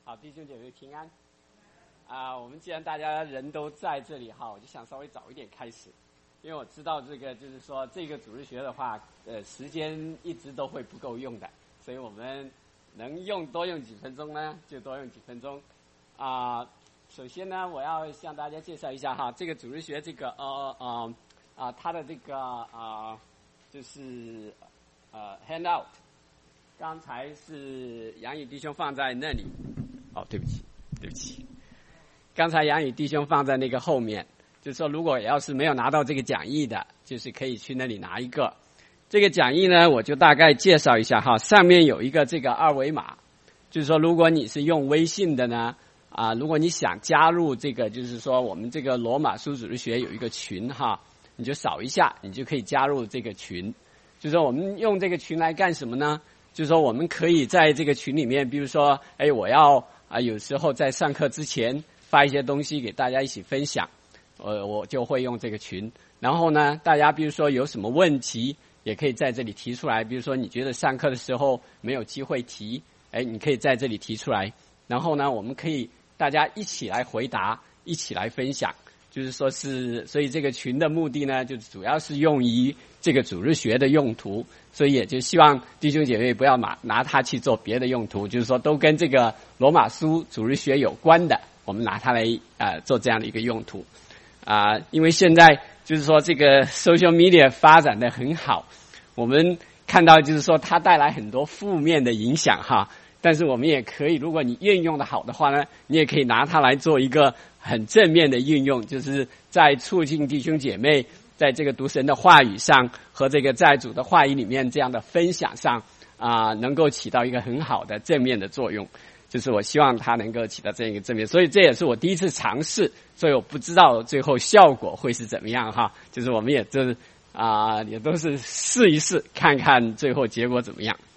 好，弟兄姐妹平安。我们既然大家人都在这里哈，我就想稍微早一点开始，因为我知道这个就是说这个主日学的话，时间一直都会不够用的，所以我们能多用几分钟呢，就多用几分钟。首先呢，我要向大家介绍一下哈，这个主日学这个它的这个就是handout， 刚才是杨宇弟兄放在那里。对不起，刚才杨宇弟兄放在那个后面，就是说如果要是没有拿到这个讲义的，就是可以去那里拿一个。这个讲义呢，我就大概介绍一下哈，上面有一个这个二维码，就是说如果你是用微信的呢，如果你想加入这个，就是说我们这个罗马书主日学有一个群哈，你就扫一下，你就可以加入这个群。就是说我们用这个群来干什么呢？就是说我们可以在这个群里面，比如说我要有时候在上课之前发一些东西给大家一起分享，我就会用这个群。然后呢，大家比如说有什么问题，也可以在这里提出来。比如说你觉得上课的时候没有机会提，你可以在这里提出来。然后呢，我们可以大家一起来回答，一起来分享。就是说所以这个群的目的呢，就主要是用于这个主日学的用途，所以也就希望弟兄姐妹不要拿它去做别的用途，就是说都跟这个罗马书主日学有关的，我们拿它来做这样的一个用途。因为现在就是说这个 social media 发展的很好，我们看到就是说它带来很多负面的影响哈，但是我们也可以，如果你运用的好的话呢，你也可以拿它来做一个很正面的运用，就是在促进弟兄姐妹在这个读神的话语上和这个在主的话语里面这样的分享上能够起到一个很好的正面的作用。就是我希望它能够起到这样一个正面，所以这也是我第一次尝试，所以我不知道最后效果会是怎么样哈。就是我们也就是也都是试一试，看看最后结果怎么样。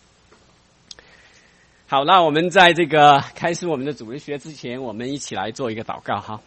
好，那我们在这个开始我们的主日学之前，我们一起来做一个祷告哈。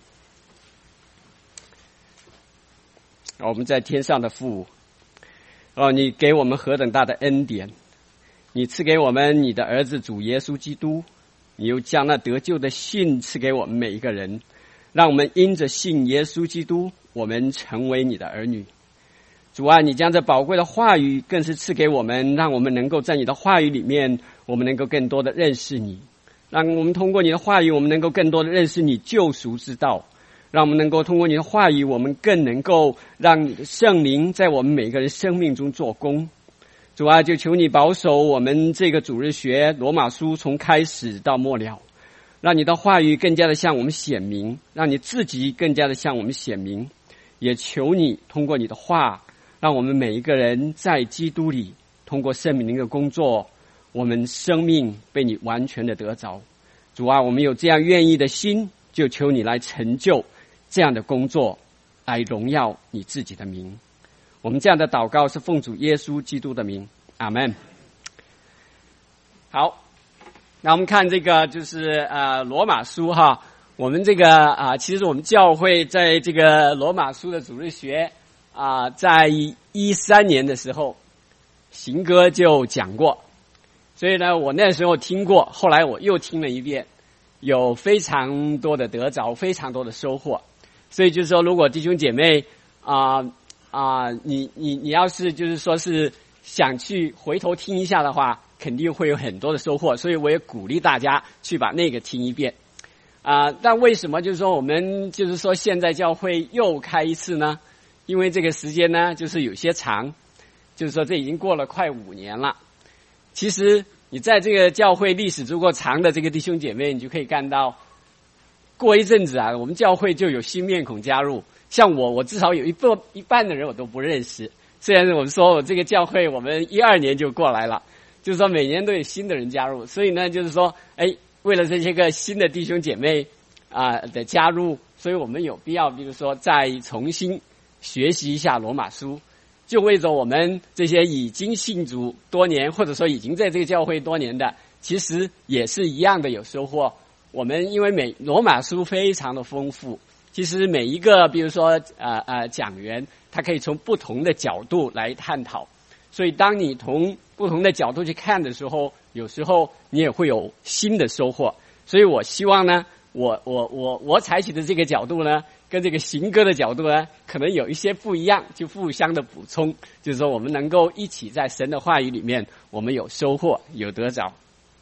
我们在天上的父，你给我们何等大的恩典，你赐给我们你的儿子主耶稣基督，你又将那得救的信赐给我们每一个人，让我们因着信耶稣基督，我们成为你的儿女。主啊，你将这宝贵的话语更是赐给我们，让我们能够在你的话语里面，我们能够更多的认识你，让我们通过你的话语，我们能够更多的认识你救赎之道，让我们能够通过你的话语，我们更能够让你的圣灵在我们每个人生命中做工。主啊，就求你保守我们这个主日学罗马书从开始到末了，让你的话语更加的向我们显明，让你自己更加的向我们显明，也求你通过你的话，让我们每一个人在基督里，通过圣灵的工作，我们生命被你完全的得着。主啊，我们有这样愿意的心，就求你来成就这样的工作，来荣耀你自己的名。我们这样的祷告是奉主耶稣基督的名，阿们。好，那我们看这个就是罗马书哈，我们这个其实我们教会在这个罗马书的主日学在13年的时候，行哥就讲过，所以呢，我那时候听过，后来我又听了一遍，有非常多的得着，非常多的收获。所以就是说，如果弟兄姐妹你要是就是说是想去回头听一下的话，肯定会有很多的收获。所以我也鼓励大家去把那个听一遍。但为什么就是说我们就是说现在教会又开一次呢？因为这个时间呢，就是有些长，就是说这已经过了快5年了。其实你在这个教会历史足够长的这个弟兄姐妹，你就可以看到，过一阵子我们教会就有新面孔加入。像我至少有一半的人我都不认识。虽然我们说我这个教会我们12年就过来了，就是说每年都有新的人加入，所以呢，就是说为了这些个新的弟兄姐妹的加入，所以我们有必要比如说再重新学习一下罗马书，就为着我们这些已经信主多年，或者说已经在这个教会多年的，其实也是一样的有收获。我们因为罗马书非常的丰富，其实每一个比如说讲员，他可以从不同的角度来探讨，所以当你从不同的角度去看的时候，有时候你也会有新的收获。 所以我希望呢，我采取的这个角度呢，跟这个行歌的角度呢，可能有一些不一样，就互相的补充，就是说我们能够一起在神的话语里面，我们有收获，有得着。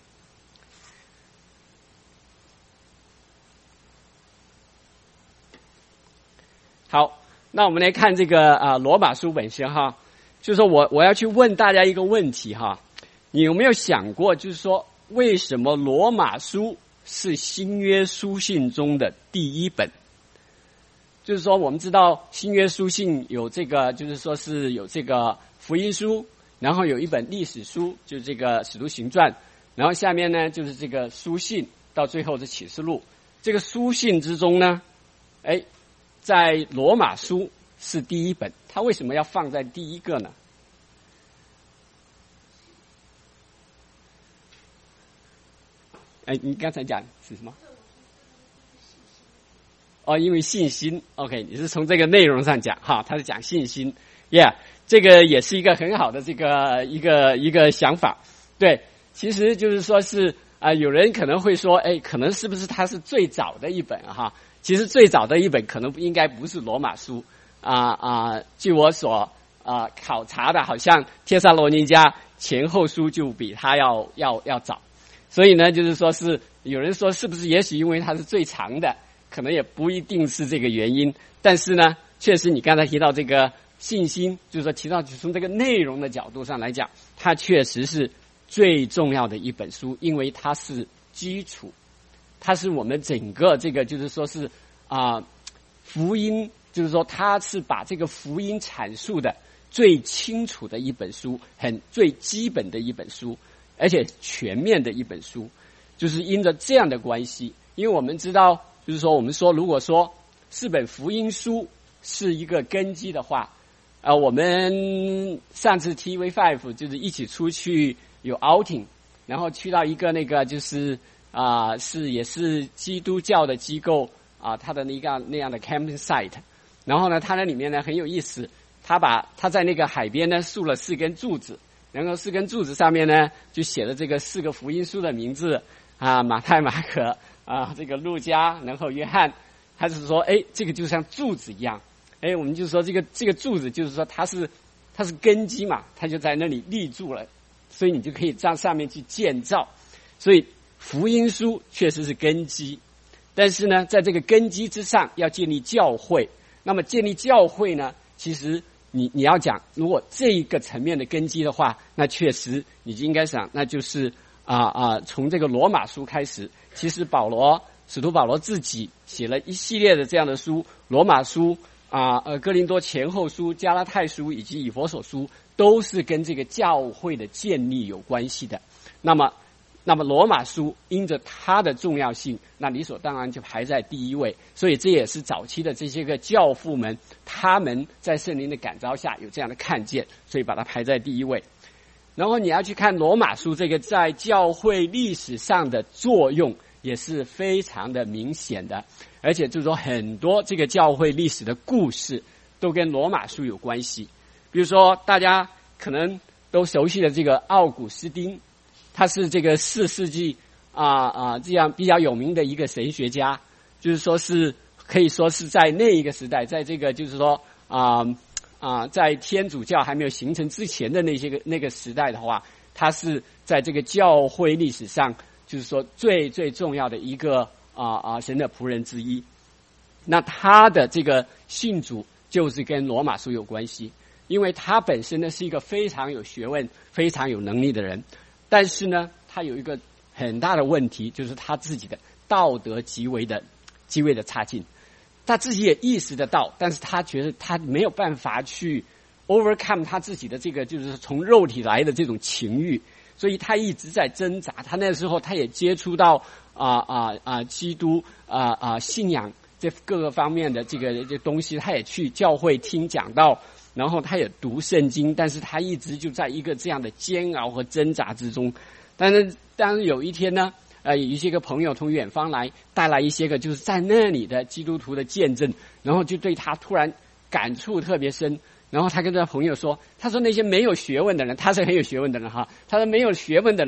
好，那我们来看这个罗马书本身哈，就是说我要去问大家一个问题哈，你有没有想过，就是说为什么罗马书是新约书信中的第一本？就是说我们知道新约书信有这个，就是说是有这个福音书，然后有一本历史书，就是这个使徒行传，然后下面呢就是这个书信，到最后是启示录。这个书信之中呢，在罗马书是第一本，它为什么要放在第一个呢？你刚才讲是什么？因为信心 ，OK， 你是从这个内容上讲哈，他是讲信心 ，Yeah， 这个也是一个很好的这个一个想法。对，其实就是说是有人可能会说，可能是不是它是最早的一本哈？其实最早的一本可能应该不是罗马书据我所考察的，好像帖撒罗尼迦前后书就比它要早。所以呢，就是说是有人说是不是也许因为它是最长的，可能也不一定是这个原因。但是呢，确实你刚才提到这个信心，就是说提到从这个内容的角度上来讲，它确实是最重要的一本书，因为它是基础，它是我们整个这个就是说是福音，就是说它是把这个福音阐述的最清楚的一本书，最基本的一本书，而且全面的一本书。就是因着这样的关系，因为我们知道，就是说我们说如果说4本福音书是一个根基的话，我们上次 TV5 就是一起出去有 outing， 然后去到一个那个就是也是基督教的机构他的那样的 camping site， 然后呢，他那里面呢很有意思，他在那个海边呢竖了4根柱子，然后4根柱子上面呢就写了这个4个福音书的名字马太、马可这个路加，然后约翰。他是说这个就像柱子一样，我们就说这个柱子就是说它是根基嘛，它就在那里立住了，所以你就可以在上面去建造。所以福音书确实是根基，但是呢，在这个根基之上要建立教会。那么建立教会呢，其实你要讲，如果这一个层面的根基的话，那确实你就应该想，那就是从这个罗马书开始。其实使徒保罗自己写了一系列的这样的书，罗马书哥林多前后书、加拉太书以及以弗所书，都是跟这个教会的建立有关系的。那么罗马书因着它的重要性，那理所当然就排在第一位。所以这也是早期的这些个教父们，他们在圣灵的感召下有这样的看见，所以把它排在第一位。然后你要去看罗马书这个在教会历史上的作用也是非常的明显的，而且就是说很多这个教会历史的故事都跟罗马书有关系。比如说大家可能都熟悉的这个奥古斯丁，他是这个4世纪这样比较有名的一个神学家，就是说是可以说是在那一个时代，在这个就是说在天主教还没有形成之前的那个时代的话，他是在这个教会历史上就是说最最重要的一个神的仆人之一。那他的这个信主就是跟罗马书有关系，因为他本身呢是一个非常有学问、非常有能力的人，但是呢，他有一个很大的问题，就是他自己的道德极为的差劲。他自己也意识得到，但是他觉得他没有办法去 overcome 他自己的这个就是从肉体来的这种情欲，所以他一直在挣扎。他那时候他也接触到基督信仰这各个方面的这东西，他也去教会听讲道，然后他也读圣经，但是他一直就在一个这样的煎熬和挣扎之中。但是有一天呢，有一些个朋友从远方来，带来一些个就是在那里的基督徒的见证，然后就对他突然感触特别深。然后他跟这朋友说，他说那些没有学问的人，他是很有学问的人哈，他说没有学问的人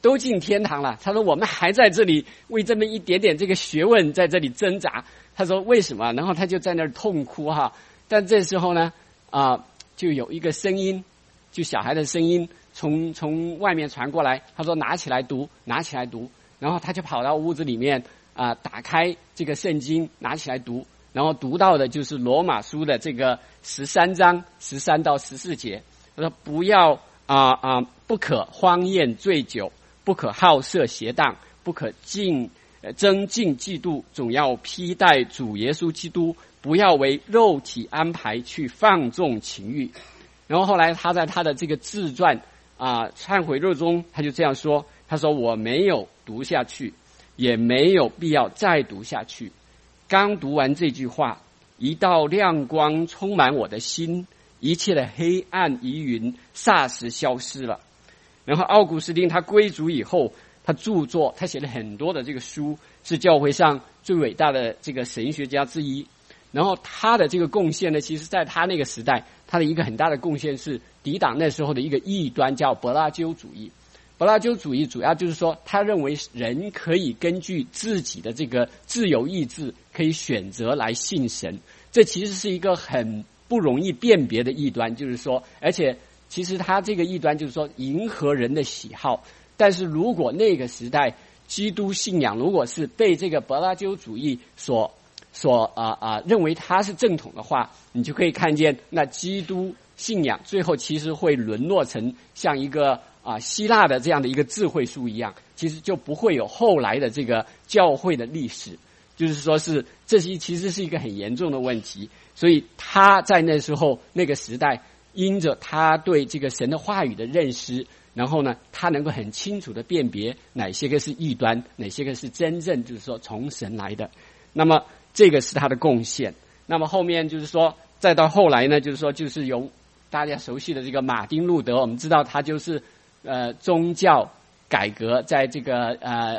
都进天堂了。他说我们还在这里为这么一点点这个学问在这里挣扎。他说为什么？然后他就在那儿痛哭哈。但这时候呢就有一个声音，就小孩的声音从外面传过来。他说拿起来读，拿起来读。然后他就跑到屋子里面打开这个圣经，拿起来读。然后读到的就是罗马书的这个13章13到14节。他说不要不可荒宴醉酒，不可好色邪荡，不可争竞嫉妒，总要披戴主耶稣基督，不要为肉体安排去放纵情欲。然后后来他在他的这个自传忏悔录中，他就这样说，他说我没有读下去，也没有必要再读下去。刚读完这句话，一道亮光充满我的心，一切的黑暗疑云霎时消失了。然后奥古斯丁他归主以后，他著作，他写了很多的这个书，是教会上最伟大的这个神学家之一。然后他的这个贡献呢，其实在他那个时代，他的一个很大的贡献是抵挡那时候的一个异端，叫柏拉修主义。柏拉修主义主要就是说，他认为人可以根据自己的这个自由意志，可以选择来信神。这其实是一个很不容易辨别的异端，就是说，而且其实他这个异端就是说迎合人的喜好。但是如果那个时代基督信仰如果是被这个柏拉修主义所认为它是正统的话，你就可以看见那基督信仰最后其实会沦落成像一个希腊的这样的一个智慧书一样，其实就不会有后来的这个教会的历史。就是说这其实是一个很严重的问题。所以他在那时候那个时代，因着他对这个神的话语的认识，然后呢他能够很清楚的辨别哪些个是异端，哪些个是真正就是说从神来的。那么这个是他的贡献。那么后面就是说再到后来呢，就是说就是由大家熟悉的这个马丁路德，我们知道他就是宗教改革在这个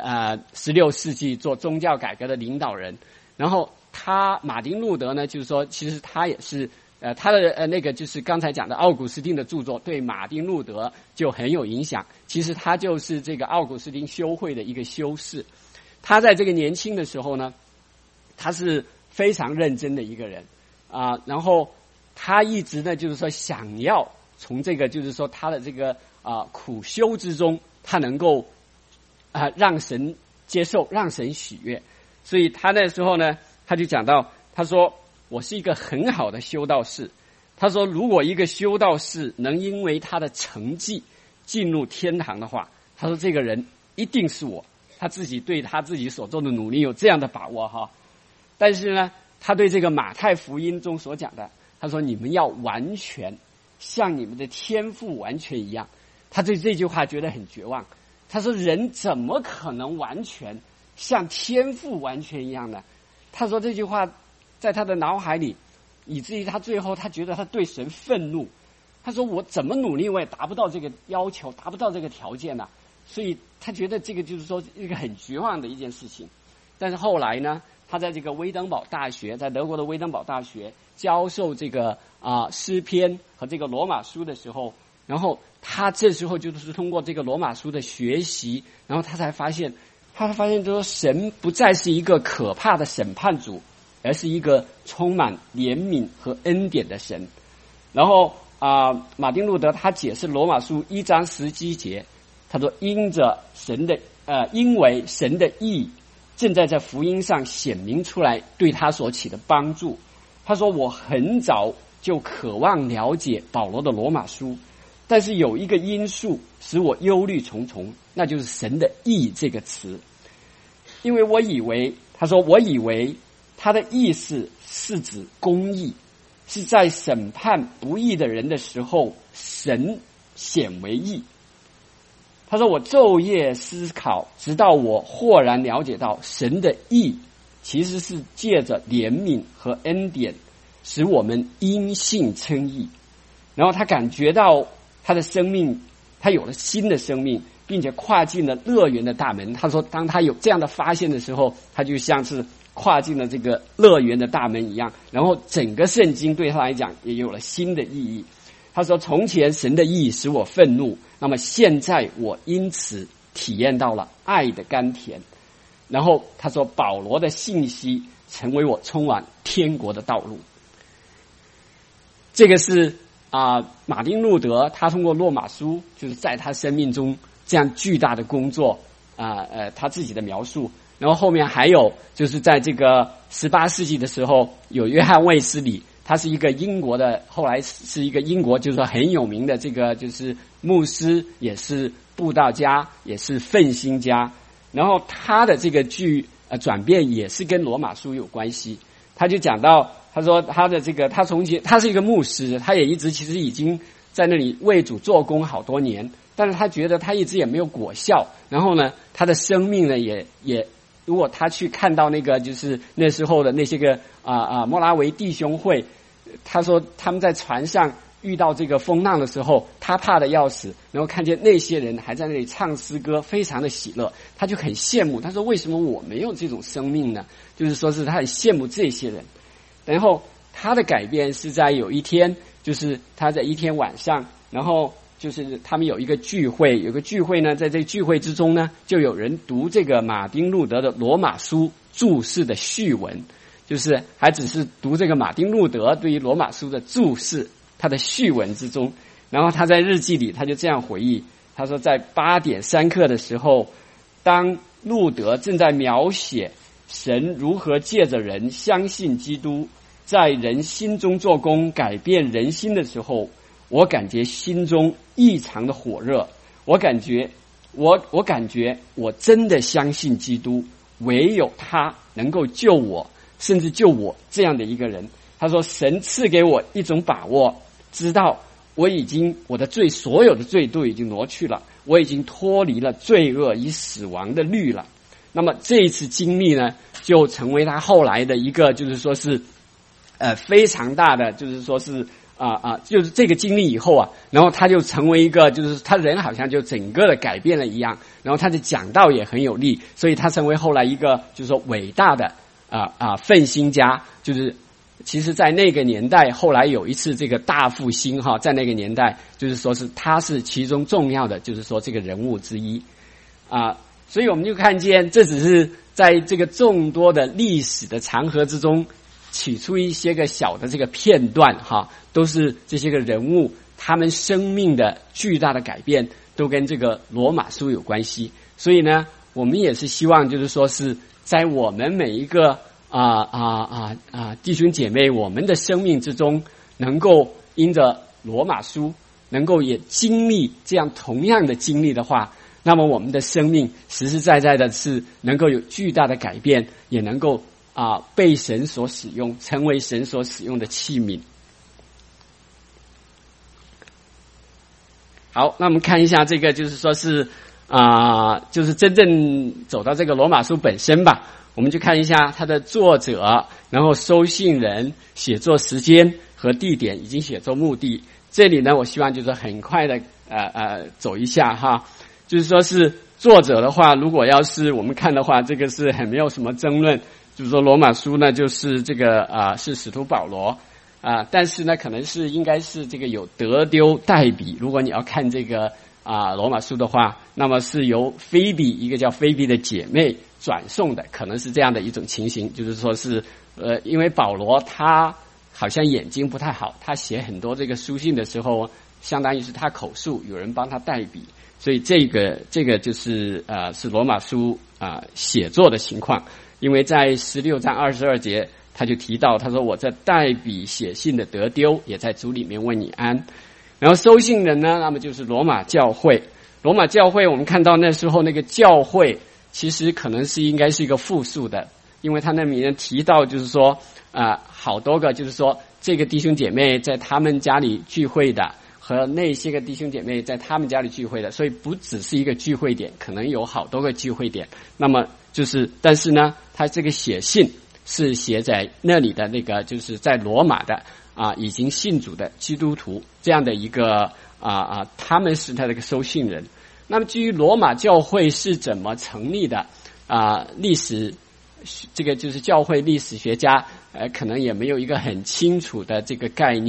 16世纪做宗教改革的领导人。然后马丁路德呢，就是说其实他也是他的那个就是刚才讲的奥古斯丁的著作对马丁路德就很有影响。其实他就是这个奥古斯丁修会的一个修士。他在这个年轻的时候呢，他是非常认真的一个人然后他一直呢就是说想要从这个就是说他的这个苦修之中，他能够让神接受，让神喜悦。所以他那时候呢，他就讲到，他说我是一个很好的修道士。他说如果一个修道士能因为他的成绩进入天堂的话，他说这个人一定是我。他自己对他自己所做的努力有这样的把握哈。但是呢，他对这个马太福音中所讲的，他说你们要完全像你们的天父完全一样。他对这句话觉得很绝望。他说人怎么可能完全像天父完全一样呢？他说这句话在他的脑海里，以至于他最后他觉得他对神愤怒。他说我怎么努力我也达不到这个要求，达不到这个条件呢。所以他觉得这个就是说一个很绝望的一件事情。但是后来呢，他在这个威登堡大学，在德国的威登堡大学教授这个诗篇和这个罗马书的时候，然后他这时候就是通过这个罗马书的学习，然后他才发现就是说神不再是一个可怕的审判主，而是一个充满怜悯和恩典的神。然后马丁路德他解释罗马书1章17节，他说因为神的义正在这福音上显明出来，对他所起的帮助。他说我很早就渴望了解保罗的罗马书，但是有一个因素使我忧虑重重，那就是神的义这个词。因为我以为他的意思是指公义，是在审判不义的人的时候神显为义。他说我昼夜思考，直到我豁然了解到神的义其实是借着怜悯和恩典使我们因信称义。然后他感觉到他的生命，他有了新的生命，并且跨进了乐园的大门。他说当他有这样的发现的时候，他就像是跨进了这个乐园的大门一样，然后整个圣经对他来讲也有了新的意义。他说从前神的义使我愤怒，那么现在我因此体验到了爱的甘甜。然后他说，保罗的信息成为我通往天国的道路。这个是马丁路德他通过罗马书，就是在他生命中这样巨大的工作他自己的描述。然后后面还有就是在这个18世纪的时候，有约翰卫斯理，他是一个英国的，后来是一个英国就是说很有名的这个就是牧师，也是布道家，也是奋心家。然后他的这个转变也是跟罗马书有关系。他就讲到，他说他的这个他是一个牧师，他也一直其实已经在那里为主做工好多年，但是他觉得他一直也没有果效。然后呢，他的生命呢也如果他去看到那个就是那时候的那些个莫拉维弟兄会，他说他们在船上遇到这个风浪的时候，他怕得要死，然后看见那些人还在那里唱诗歌，非常的喜乐，他就很羡慕。他说为什么我没有这种生命呢？就是说是他很羡慕这些人。然后他的改变是在有一天，就是他在一天晚上，然后就是他们有一个聚会，呢，在这个聚会之中呢，就有人读这个马丁路德的罗马书注释的序文，就是还只是读这个马丁路德对于罗马书的注释，他的序文之中。然后他在日记里他就这样回忆，他说在8点3刻的时候，当路德正在描写神如何借着人相信基督，在人心中做工改变人心的时候，我感觉心中异常的火热，我感觉我真的相信基督，唯有他能够救我，甚至救我这样的一个人。他说神赐给我一种把握，知道我的所有的罪都已经挪去了，我已经脱离了罪恶与死亡的律了。那么这一次经历呢，就成为他后来的一个就是说是非常大的，就是说是就是这个经历以后然后他就成为一个，就是他人好像就整个的改变了一样，然后他的讲道也很有力，所以他成为后来一个就是说伟大的奋心家。就是其实在那个年代，后来有一次这个大复兴在那个年代，就是说是他是其中重要的，就是说这个人物之一所以我们就看见，这只是在这个众多的历史的长河之中取出一些个小的这个片段都是这些个人物他们生命的巨大的改变都跟这个罗马书有关系。所以呢，我们也是希望就是说是在我们每一个弟兄姐妹我们的生命之中，能够因着罗马书能够也经历这样同样的经历的话，那么我们的生命实实在在的是能够有巨大的改变，也能够被神所使用，成为神所使用的器皿。好，那我们看一下这个就是说是就是真正走到这个罗马书本身吧。我们就看一下它的作者，然后收信人、写作时间和地点以及写作目的。这里呢，我希望就是很快的走一下就是说是作者的话，如果要是我们看的话，这个是很没有什么争论，就是说罗马书呢就是这个是使徒保罗但是呢可能是应该是这个有得丢代笔。如果你要看这个罗马书的话，那么是由菲比，一个叫菲比的姐妹转送的，可能是这样的一种情形。就是说是因为保罗他好像眼睛不太好，他写很多这个书信的时候相当于是他口述，有人帮他代笔，所以这个就是是罗马书写作的情况。因为在16章22节他就提到，他说我这代笔写信的得丢，也在主里面问你安。然后收信人呢，那么就是罗马教会。罗马教会我们看到那时候那个教会其实可能是应该是一个复数的，因为他那里面提到就是说好多个，就是说这个弟兄姐妹在他们家里聚会的和那些个弟兄姐妹在他们家里聚会的，所以不只是一个聚会点，可能有好多个聚会点。那么就是但是呢，他这个写信是写在那里的那个就是在罗马的已经信主的基督徒这样的一个他们是他这个收信人。那么至于罗马教会是怎么成立的历史这个就是教会历史学家可能也没有一个很清楚的这个概念。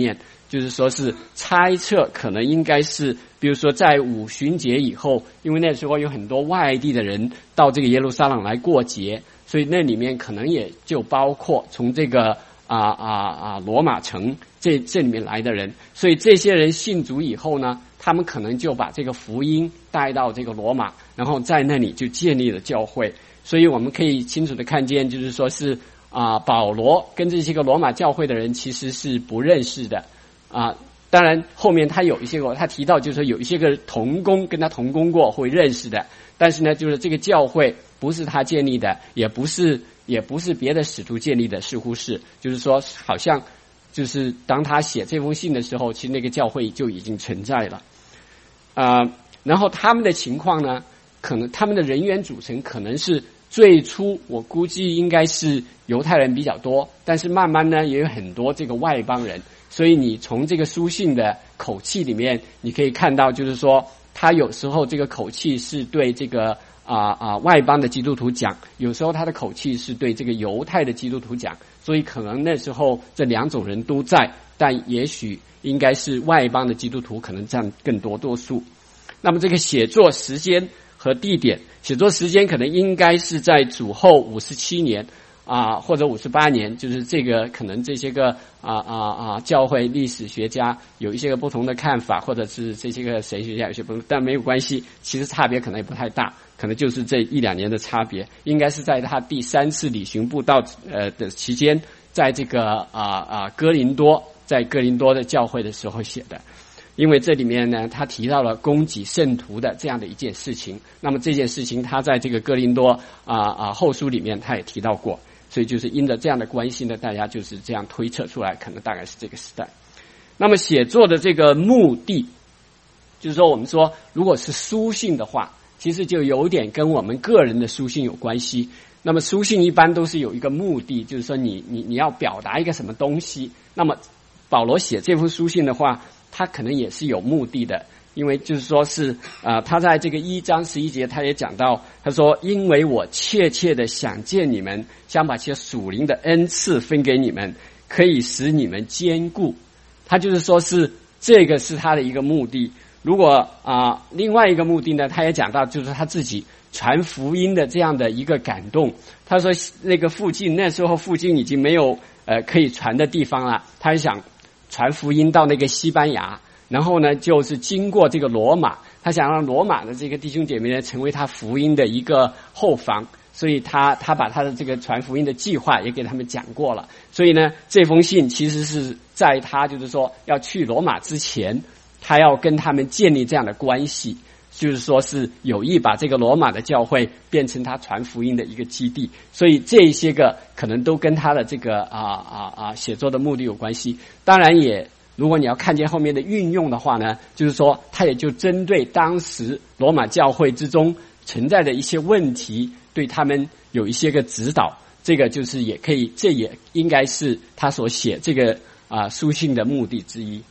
就是说是猜测可能应该是，比如说在五旬节以后，因为那时候有很多外地的人到这个耶路撒冷来过节，所以那里面可能也就包括从这个罗马城这里面来的人，所以这些人信主以后呢，他们可能就把这个福音带到这个罗马，然后在那里就建立了教会。所以我们可以清楚的看见，就是说是保罗跟这些个罗马教会的人其实是不认识的当然后面他有一些个他提到，就是说有一些个同工跟他同工过会认识的，但是呢，就是这个教会不是他建立的，也不是别的使徒建立的，似乎是就是说好像就是当他写这封信的时候，其实那个教会就已经存在了然后他们的情况呢，可能他们的人员组成可能是最初我估计应该是犹太人比较多，但是慢慢呢也有很多这个外邦人，所以你从这个书信的口气里面你可以看到，就是说他有时候这个口气是对这个外邦的基督徒讲，有时候他的口气是对这个犹太的基督徒讲，所以可能那时候这两种人都在，但也许应该是外邦的基督徒可能占更多数。那么这个写作时间和地点，写作时间可能应该是在主后57年或者58年，就是这个可能这些个教会历史学家有一些个不同的看法，或者是这些个神学家有些不同，但没有关系，其实差别可能也不太大，可能就是这1-2年的差别，应该是在他第3次旅行布道的期间，在这个哥林多，在哥林多的教会的时候写的。因为这里面呢，他提到了供给圣徒的这样的一件事情，那么这件事情他在这个哥林多后书里面他也提到过，所以就是因着这样的关系呢，大家就是这样推测出来，可能大概是这个时代。那么写作的这个目的，就是说我们说如果是书信的话，其实就有点跟我们个人的书信有关系。那么书信一般都是有一个目的，就是说你要表达一个什么东西。那么保罗写这封书信的话，他可能也是有目的的，因为就是说是他在这个1章11节他也讲到，他说因为我切切的想见你们，想把这些属灵的恩赐分给你们，可以使你们坚固。他就是说是这个是他的一个目的。如果另外一个目的呢，他也讲到就是他自己传福音的这样的一个感动。他说那个那时候附近已经没有可以传的地方了，他想传福音到那个西班牙，然后呢就是经过这个罗马，他想让罗马的这个弟兄姐妹呢成为他福音的一个后方，所以他把他的这个传福音的计划也给他们讲过了。所以呢这封信其实是在他就是说要去罗马之前，他要跟他们建立这样的关系，就是说是有意把这个罗马的教会变成他传福音的一个基地，所以这些个可能都跟他的这个写作的目的有关系。当然也如果你要看见后面的运用的话呢，就是说他也就针对当时罗马教会之中存在的一些问题，对他们有一些个指导，这个就是也可以，这也应该是他所写这个书信的目的之一。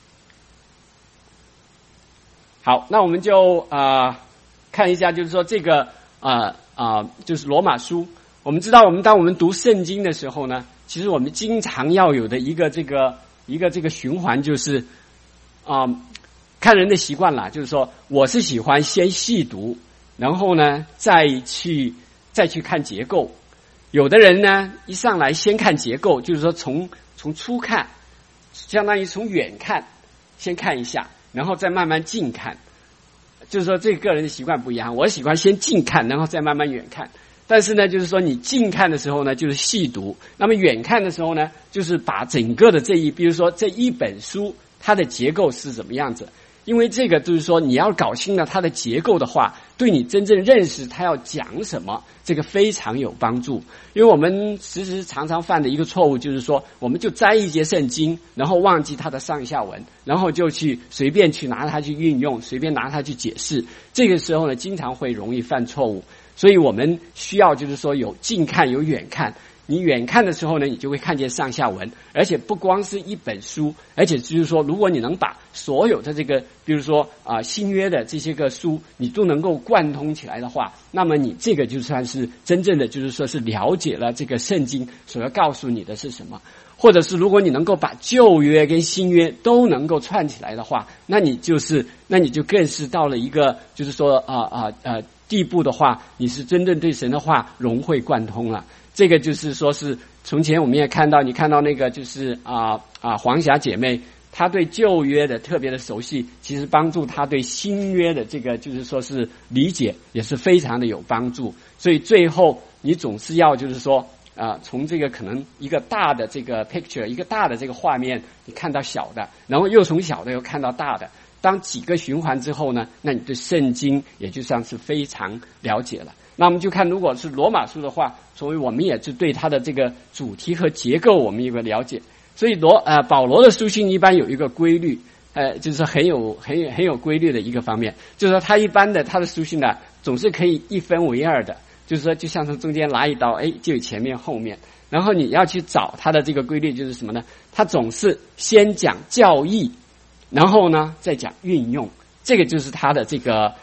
好，那我们就看一下，就是说这个就是罗马书。我们知道，当我们读圣经的时候呢，其实我们经常要有的一个这个循环，就是看人的习惯啦，就是说我是喜欢先细读，然后呢再去看结构。有的人呢一上来先看结构，就是说从初看，相当于从远看先看一下，然后再慢慢近看。就是说这个人的习惯不一样，我喜欢先近看，然后再慢慢远看。但是呢就是说你近看的时候呢就是细读，那么远看的时候呢就是把整个的比如说这一本书它的结构是怎么样子。因为这个就是说你要搞清了它的结构的话，对你真正认识它要讲什么，这个非常有帮助。因为我们时时常常犯的一个错误就是说，我们就摘一节圣经，然后忘记它的上下文，然后就随便去拿它去运用，随便拿它去解释。这个时候呢经常会容易犯错误。所以我们需要就是说有近看有远看。 你远看的时候呢，你就会看见上下文，而且不光是一本书，而且就是说，如果你能把所有的这个，比如说新约的这些个书，你都能够贯通起来的话，那么你这个就算是真正的，就是说是了解了这个圣经所要告诉你的是什么。或者是如果你能够把旧约跟新约都能够串起来的话，那你就更是到了一个就是说地步的话，你是真正对神的话融会贯通了。这个就是说是从前我们也看到，你看到那个就是黄霞姐妹，她对旧约的特别的熟悉，其实帮助她对新约的这个就是说是理解也是非常的有帮助。所以最后你总是要就是说从这个可能一个大的这个 picture， 一个大的这个画面，你看到小的，然后又从小的又看到大的。当几个循环之后呢，那你对圣经也就算是非常了解了。那我们就看，如果是罗马书的话，所以我们也是对它的这个主题和结构我们有个了解。所以保罗的书信一般有一个规律，就是很有规律的一个方面，就是说他一般的他的书信呢，总是可以一分为二的。就是说就像从中间拿一刀，就有前面后面，然后你要去找它的这个规律就是什么呢？它总是先讲教义，然后呢再讲运用，这个就是它的这个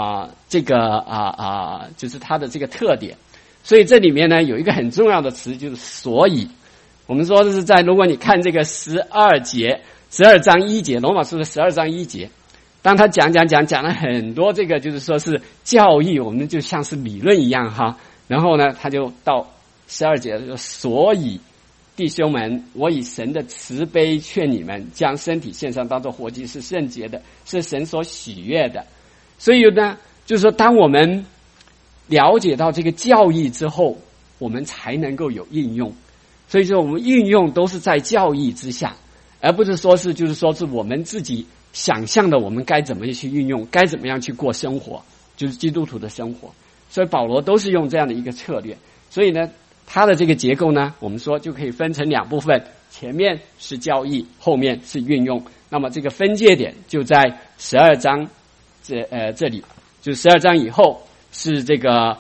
就是它的这个特点。所以这里面呢有一个很重要的词，就是所以。我们说的是如果你看这个12章1节，罗马书的12章1节。当他讲了很多这个就是说是教义，我们就像是理论一样哈。然后呢，他就到12节说：“所以弟兄们，我以神的慈悲劝你们，将身体献上当作活祭，是圣洁的，是神所喜悦的。”所以呢，就是说，当我们了解到这个教义之后，我们才能够有应用。所以说，我们运用都是在教义之下，而不是说是就是说是我们自己想象的我们该怎么去运用，该怎么样去过生活，就是基督徒的生活。所以保罗都是用这样的一个策略。所以呢，他的这个结构呢，我们说就可以分成2部分，前面是教义，后面是运用。那么这个分界点就在12章这里，就12章以后是这个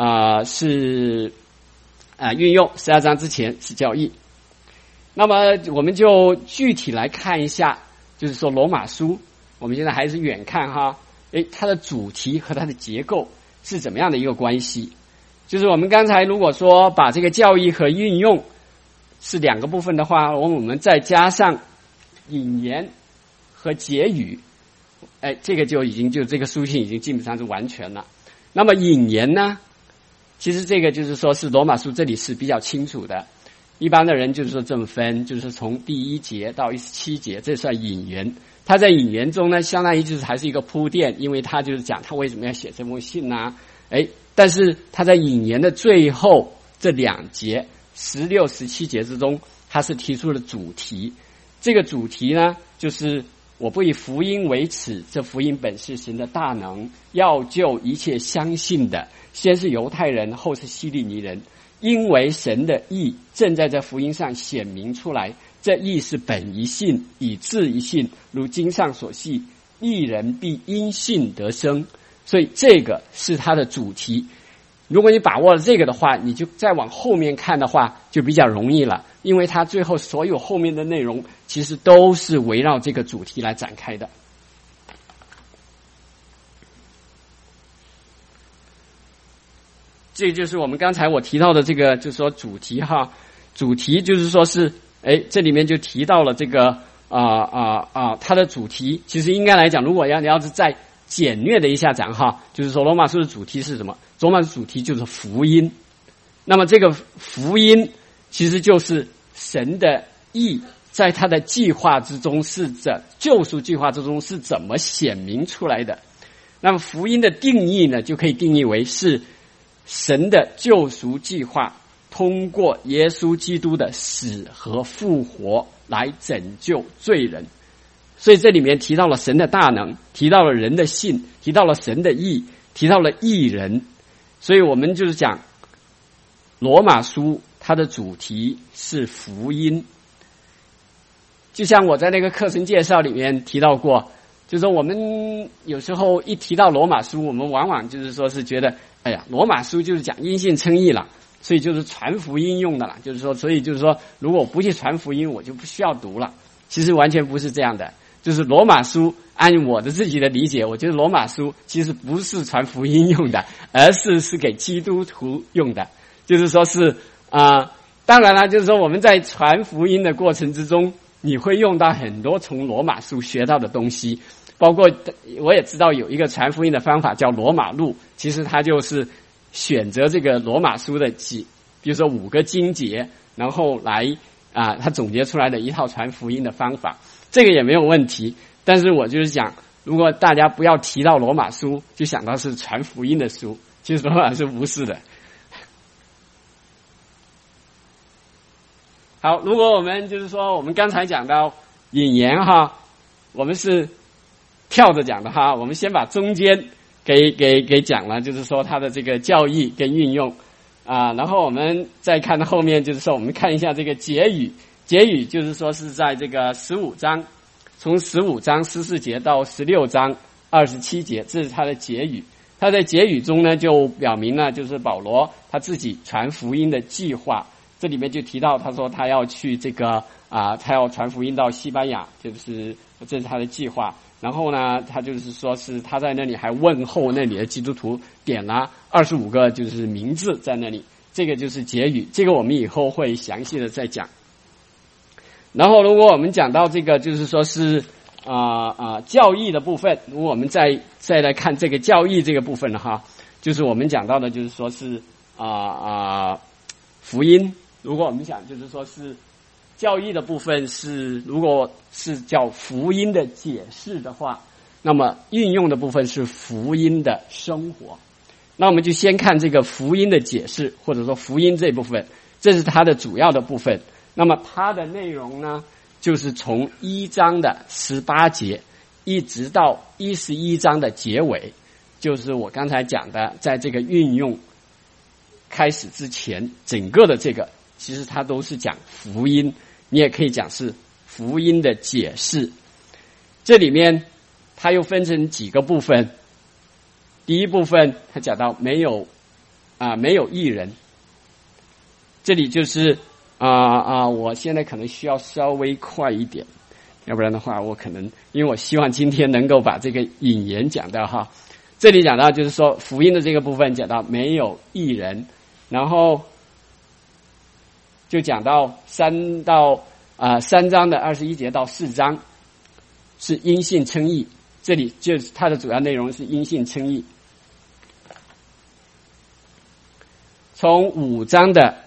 运用，12章之前是教义。那么我们就具体来看一下，就是说罗马书，我们现在还是远看哈，它的主题和它的结构是怎么样的一个关系？就是我们刚才如果说把这个教义和运用是2个部分的话，我们再加上引言和结语，这个就这个书信已经基本上是完全了。那么引言呢，其实这个就是说是罗马书这里是比较清楚的。一般的人就是说这么分，就是从第1节到17节，这算引言。他在引言中呢，相当于就是还是一个铺垫，因为他就是讲他为什么要写这封信啊。但是他在引言的最后这2节16、17节之中，他是提出了主题。这个主题呢，就是我不以福音为耻，这福音本是神的大能，要救一切相信的，先是犹太人，后是希利尼人。因为神的义正在这福音上显明出来，这义是本一信，以致一信，如经上所记，义人必因信得生。所以这个是它的主题。如果你把握了这个的话，你就再往后面看的话就比较容易了，因为它最后所有后面的内容其实都是围绕这个主题来展开的。这就是我们刚才我提到的这个，就是说主题哈。主题就是说是，这里面就提到了这个它的主题其实应该来讲，如果你要是再简略的一下讲哈，就是说罗马书的主题是什么？罗马书主题就是福音。那么这个福音其实就是神的义在他的计划之中救赎计划之中是怎么显明出来的。那么福音的定义呢，就可以定义为是神的救赎计划通过耶稣基督的死和复活来拯救罪人。所以这里面提到了神的大能，提到了人的信，提到了神的义，提到了义人。所以我们就是讲罗马书它的主题是福音。就像我在那个课程介绍里面提到过，就是说我们有时候一提到罗马书，我们往往就是说是觉得罗马书就是讲因信称义了， 所以就是传福音用的了。就是说，所以就是说，如果我不去传福音，我就不需要读了。其实完全不是这样的。就是罗马书，按我的自己的理解，我觉得罗马书其实不是传福音用的，而是给基督徒用的。就是说是当然了，就是说我们在传福音的过程之中，你会用到很多从罗马书学到的东西，包括我也知道有一个传福音的方法叫罗马路，其实它就是选择这个罗马书的比如说5个经节，然后来他总结出来的一套传福音的方法，这个也没有问题。但是我就是讲，如果大家不要提到罗马书就想到是传福音的书，其实罗马书不是的。好，如果我们就是说我们刚才讲到引言我们是跳着讲的我们先把中间给讲了，就是说它的这个教义跟运用然后我们再看后面，就是说我们看一下这个结语。结语就是说是在这个15章，从15章14节到16章27节，这是他的结语。他在结语中呢，就表明了就是保罗他自己传福音的计划。这里面就提到，他说他要去这个他要传福音到西班牙，这是他的计划。然后呢，他就是说是他在那里还问候那里的基督徒，点了25个就是名字在那里。这个就是结语，这个我们以后会详细的再讲。然后如果我们讲到这个就是说是教义的部分，如果我们再来看这个教义这个部分就是我们讲到的就是说是福音。如果我们讲就是说是教义的部分是，如果是叫福音的解释的话，那么运用的部分是福音的生活。那我们就先看这个福音的解释，或者说福音这部分，这是它的主要的部分。那么它的内容呢，就是从1章的18节一直到11章的结尾，就是我刚才讲的，在这个运用开始之前，整个的这个其实它都是讲福音，你也可以讲是福音的解释。这里面它又分成几个部分。第一部分它讲到没有义人，这里就是我现在可能需要稍微快一点，要不然的话我可能因为我希望今天能够把这个引言讲到这里讲到就是说福音的这个部分讲到没有义人，然后就讲到3章的21节到4章是因信称义，这里就是它的主要内容是因信称义。从5章的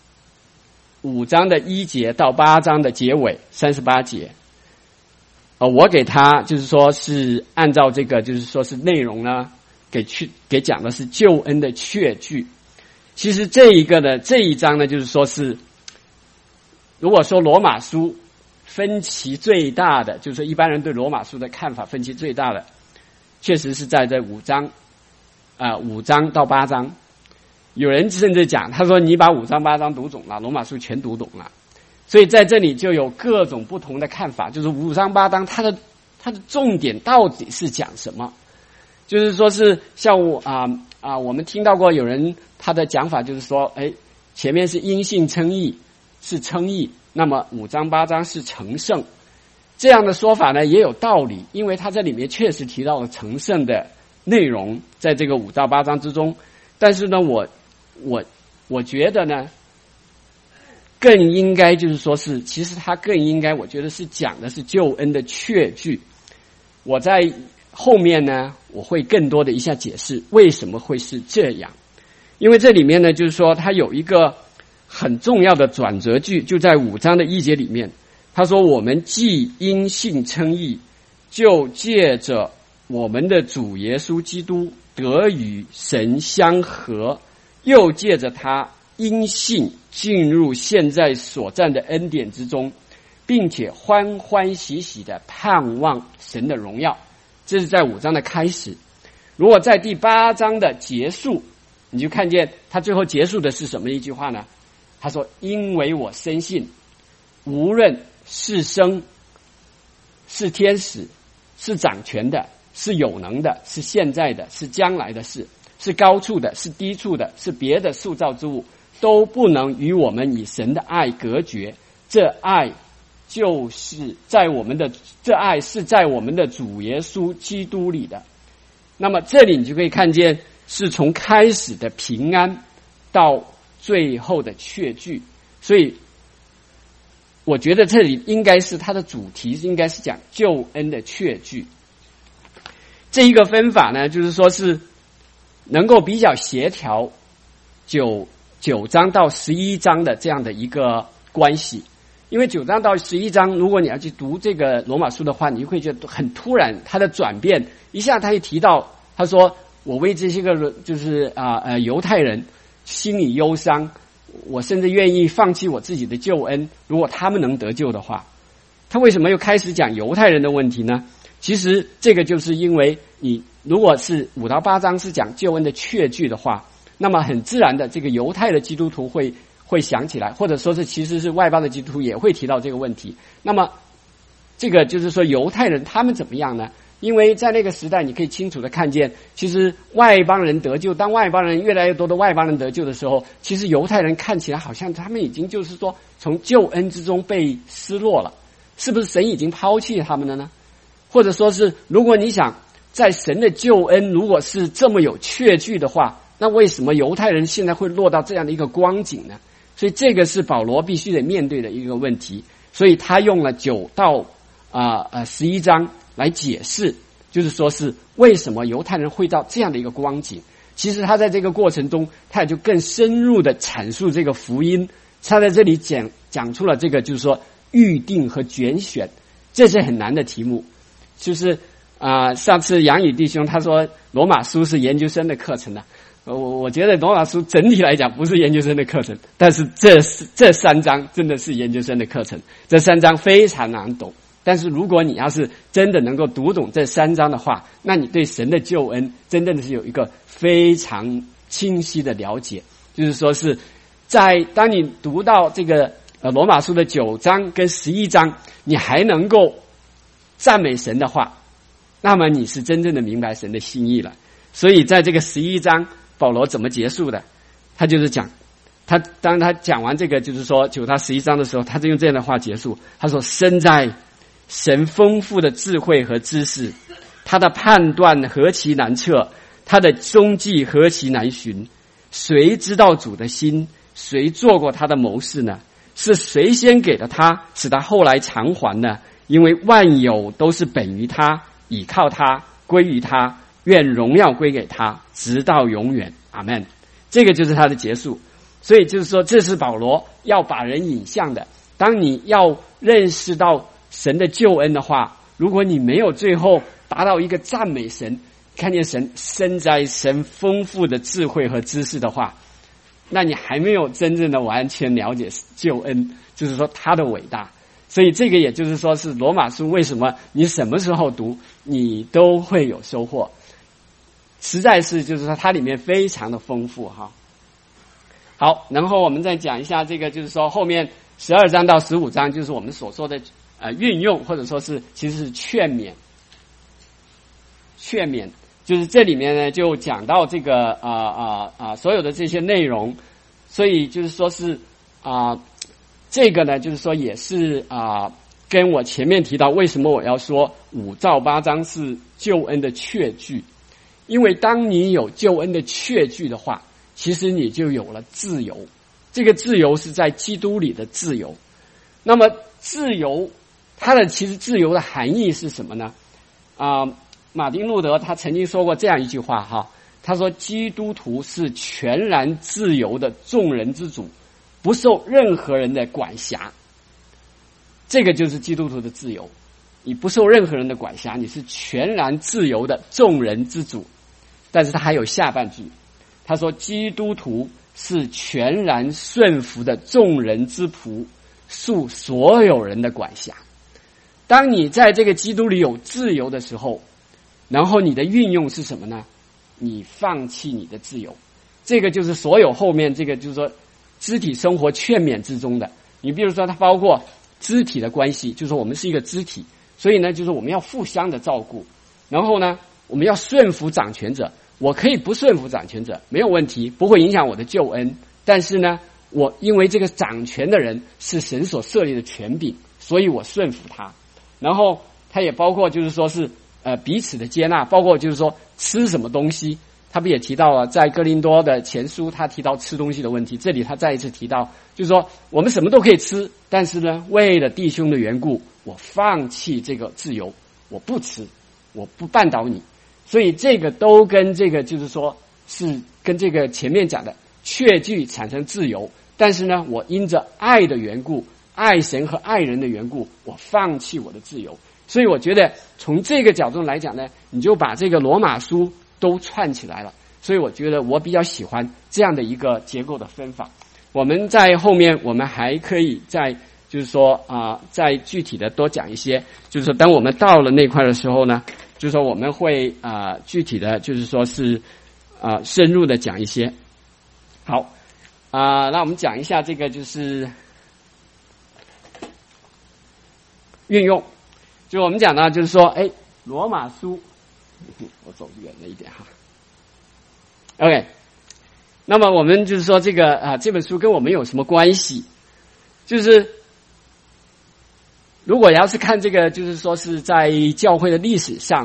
1节到8章的结尾38节，我给他就是说是按照这个就是说是内容呢给讲的是救恩的确据。其实这一章呢，就是说是如果说罗马书分歧最大的，就是说一般人对罗马书的看法分歧最大的，确实是在这5章到8章。有人甚至讲，他说你把5章8章读懂了，罗马书全读懂了。所以在这里就有各种不同的看法，就是5章8章它的重点到底是讲什么？就是说是像我们听到过有人他的讲法就是说，前面是因信称义，是称义，那么5章8章是成圣。这样的说法呢也有道理，因为他在里面确实提到了成圣的内容，在这个5到8章之中。但是呢，我觉得呢，更应该就是说是，其实他更应该，我觉得是讲的是救恩的确据。我在后面呢，我会更多的一下解释为什么会是这样。因为这里面呢，就是说它有一个很重要的转折句，就在5章的1节里面，他说我们既因信称义，就借着我们的主耶稣基督得与神相合，又借着他因信进入现在所占的恩典之中，并且欢欢喜喜的盼望神的荣耀。这是在5章的开始。如果在第8章的结束，你就看见他最后结束的是什么一句话呢？他说因为我深信无论是生是天使是掌权的是有能的是现在的是将来的事，是高处的是低处的是别的塑造之物， 都不能与我们以神的爱隔绝。这爱就是在我们的主耶稣基督里的。那么这里你就可以看见，是从开始的平安到最后的确据。所以我觉得这里应该是它的主题应该是讲救恩的确据。这一个分法呢，就是说是能够比较协调9章到11章的这样的一个关系。因为9章到11章，如果你要去读这个罗马书的话，你会觉得很突然，它的转变一下，他一提到，他说我为这些个就是犹太人心里忧伤，我甚至愿意放弃我自己的救恩，如果他们能得救的话。他为什么又开始讲犹太人的问题呢？其实这个就是因为你如果是5到8章是讲救恩的确据的话，那么很自然的这个犹太的基督徒会想起来，或者说是其实是外邦的基督徒也会提到这个问题。那么这个就是说犹太人他们怎么样呢？因为在那个时代你可以清楚的看见，其实外邦人得救，当外邦人越来越多的外邦人得救的时候，其实犹太人看起来好像他们已经就是说从救恩之中被失落了，是不是神已经抛弃他们了呢？或者说是如果你想在神的救恩如果是这么有确据的话，那为什么犹太人现在会落到这样的一个光景呢？所以这个是保罗必须得面对的一个问题。所以他用了9到11章来解释，就是说是为什么犹太人会到这样的一个光景。其实他在这个过程中，他也就更深入的阐述这个福音。他在这里讲出了这个就是说预定和拣选，这是很难的题目。就是上次杨宇弟兄他说罗马书是研究生的课程的，我觉得罗马书整体来讲不是研究生的课程，但是这3章真的是研究生的课程。这3章非常难懂，但是如果你要是真的能够读懂这3章的话，那你对神的救恩真正的是有一个非常清晰的了解。就是说是当你读到这个罗马书的9章跟11章，你还能够赞美神的话，那么你是真正的明白神的心意了。所以在这个11章保罗怎么结束的？他就是讲当他讲完这个就是说9到11章的时候，他就用这样的话结束。他说身在神丰富的智慧和知识，他的判断何其难测，他的踪迹何其难寻。谁知道主的心？谁做过他的谋士呢？是谁先给了他，使他后来偿还呢？因为万有都是本于他，倚靠他，归于他，愿荣耀归给他，直到永远。阿们。这个就是他的结束。所以就是说，这是保罗要把人引向的。当你要认识到神的救恩的话，如果你没有最后达到一个赞美神，看见神身在神丰富的智慧和知识的话，那你还没有真正的完全了解救恩，就是说他的伟大。所以这个也就是说是罗马书为什么你什么时候读你都会有收获，实在是就是说它里面非常的丰富哈。好，然后我们再讲一下这个就是说后面12章到15章就是我们所说的运用，或者说是其实是劝勉，就是这里面呢就讲到这个所有的这些内容。所以就是说是这个呢就是说也是跟我前面提到为什么我要说5到8章是救恩的确据。因为当你有救恩的确据的话，其实你就有了自由。这个自由是在基督里的自由。那么自由它的其实自由的含义是什么呢？马丁路德他曾经说过这样一句话哈，他说基督徒是全然自由的众人之主，不受任何人的管辖。这个就是基督徒的自由，你不受任何人的管辖，你是全然自由的众人之主。但是他还有下半句，他说基督徒是全然顺服的众人之仆，受所有人的管辖。当你在这个基督里有自由的时候，然后你的运用是什么呢？你放弃你的自由。这个就是所有后面这个就是说肢体生活劝勉之中的。你比如说它包括肢体的关系，就是说我们是一个肢体，所以呢就是我们要互相的照顾。然后呢我们要顺服掌权者，我可以不顺服掌权者没有问题，不会影响我的救恩，但是呢我因为这个掌权的人是神所设立的权柄，所以我顺服他。然后他也包括就是说是彼此的接纳，包括就是说吃什么东西，他不也提到了在哥林多的前书他提到吃东西的问题，这里他再一次提到就是说我们什么都可以吃，但是呢为了弟兄的缘故，我放弃这个自由，我不吃，我不绊倒你。所以这个都跟这个就是说是跟这个前面讲的确据产生自由，但是呢我因着爱的缘故，爱神和爱人的缘故，我放弃我的自由。所以我觉得从这个角度来讲呢，你就把这个罗马书都串起来了。所以我觉得我比较喜欢这样的一个结构的分法。我们在后面我们还可以再就是说再具体的多讲一些，就是说当我们到了那块的时候呢，就是说我们会具体的就是说是深入的讲一些。好那我们讲一下这个就是运用。就我们讲呢就是说罗马书我走远了一点哈。OK， 那么我们就是说这个这本书跟我们有什么关系？就是如果要是看这个就是说是在教会的历史上，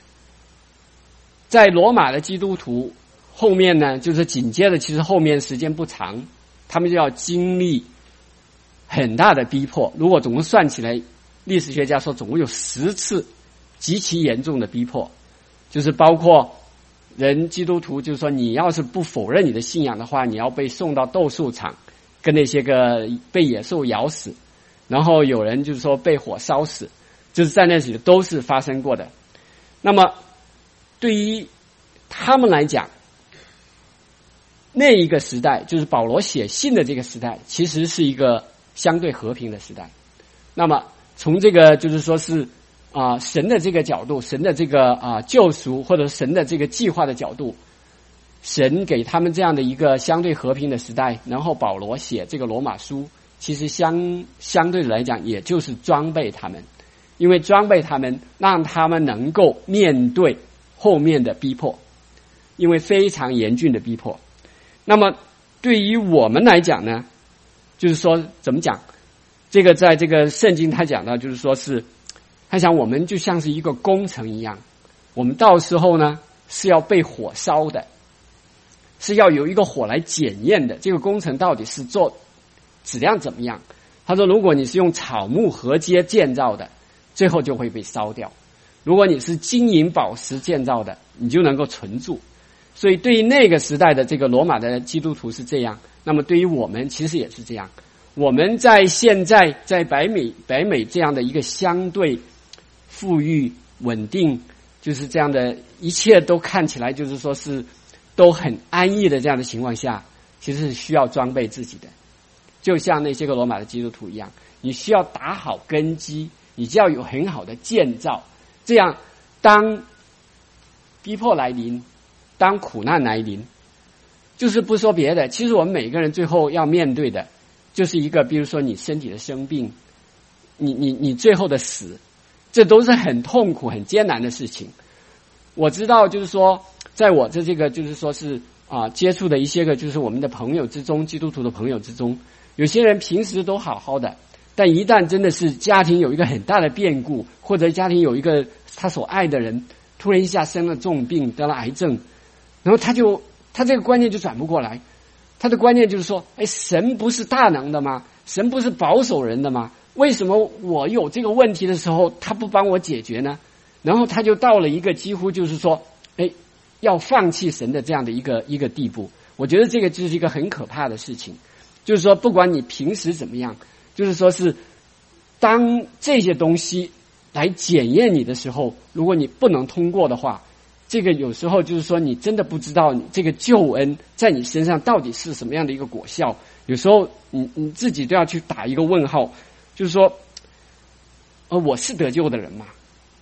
在罗马的基督徒后面呢，就是紧接着其实后面时间不长，他们就要经历很大的逼迫。如果总共算起来，历史学家说总共有10次极其严重的逼迫，就是包括人基督徒就是说你要是不否认你的信仰的话，你要被送到斗兽场跟那些个被野兽咬死，然后有人就是说被火烧死，就是在那里都是发生过的。那么对于他们来讲，那一个时代就是保罗写信的这个时代其实是一个相对和平的时代。那么从这个就是说是神的这个角度，神的这个救赎或者神的这个计划的角度，神给他们这样的一个相对和平的时代，然后保罗写这个罗马书，其实相对的来讲也就是装备他们，因为装备他们让他们能够面对后面的逼迫，因为非常严峻的逼迫。那么对于我们来讲呢，就是说怎么讲，这个在这个圣经他讲到就是说是他想我们就像是一个工程一样，我们到时候呢是要被火烧的，是要有一个火来检验的，这个工程到底是做质量怎么样。他说如果你是用草木合接建造的，最后就会被烧掉，如果你是金银宝石建造的，你就能够存住。所以对于那个时代的这个罗马的基督徒是这样，那么对于我们其实也是这样。我们在现在在北美这样的一个相对富裕稳定，就是这样的一切都看起来就是说是都很安逸的这样的情况下，其实是需要装备自己的，就像那些个罗马的基督徒一样，你需要打好根基，你就要有很好的建造，这样当逼迫来临，当苦难来临，就是不说别的，其实我们每个人最后要面对的就是一个比如说你身体的生病，你最后的死，这都是很痛苦很艰难的事情。我知道就是说在我这个就是说是接触的一些个就是我们的朋友之中，基督徒的朋友之中，有些人平时都好好的，但一旦真的是家庭有一个很大的变故，或者家庭有一个他所爱的人突然一下生了重病，得了癌症，然后他这个观念就转不过来，他的观念就是说神不是大能的吗？神不是保守人的吗？为什么我有这个问题的时候他不帮我解决呢？然后他就到了一个几乎就是说要放弃神的这样的一个地步。我觉得这个就是一个很可怕的事情，就是说不管你平时怎么样，就是说是当这些东西来检验你的时候，如果你不能通过的话，这个有时候就是说你真的不知道你这个救恩在你身上到底是什么样的一个果效，有时候你自己都要去打一个问号，就是说我是得救的人吗？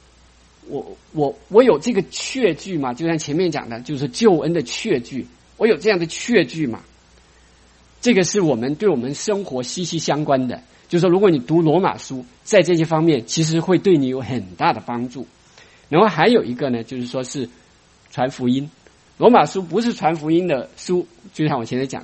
我有这个确据吗？就像前面讲的，就是救恩的确据，我有这样的确据吗？这个是我们对我们生活息息相关的，就是说如果你读罗马书，在这些方面其实会对你有很大的帮助。然后还有一个呢，就是说是传福音。罗马书不是传福音的书，就像我前面讲的，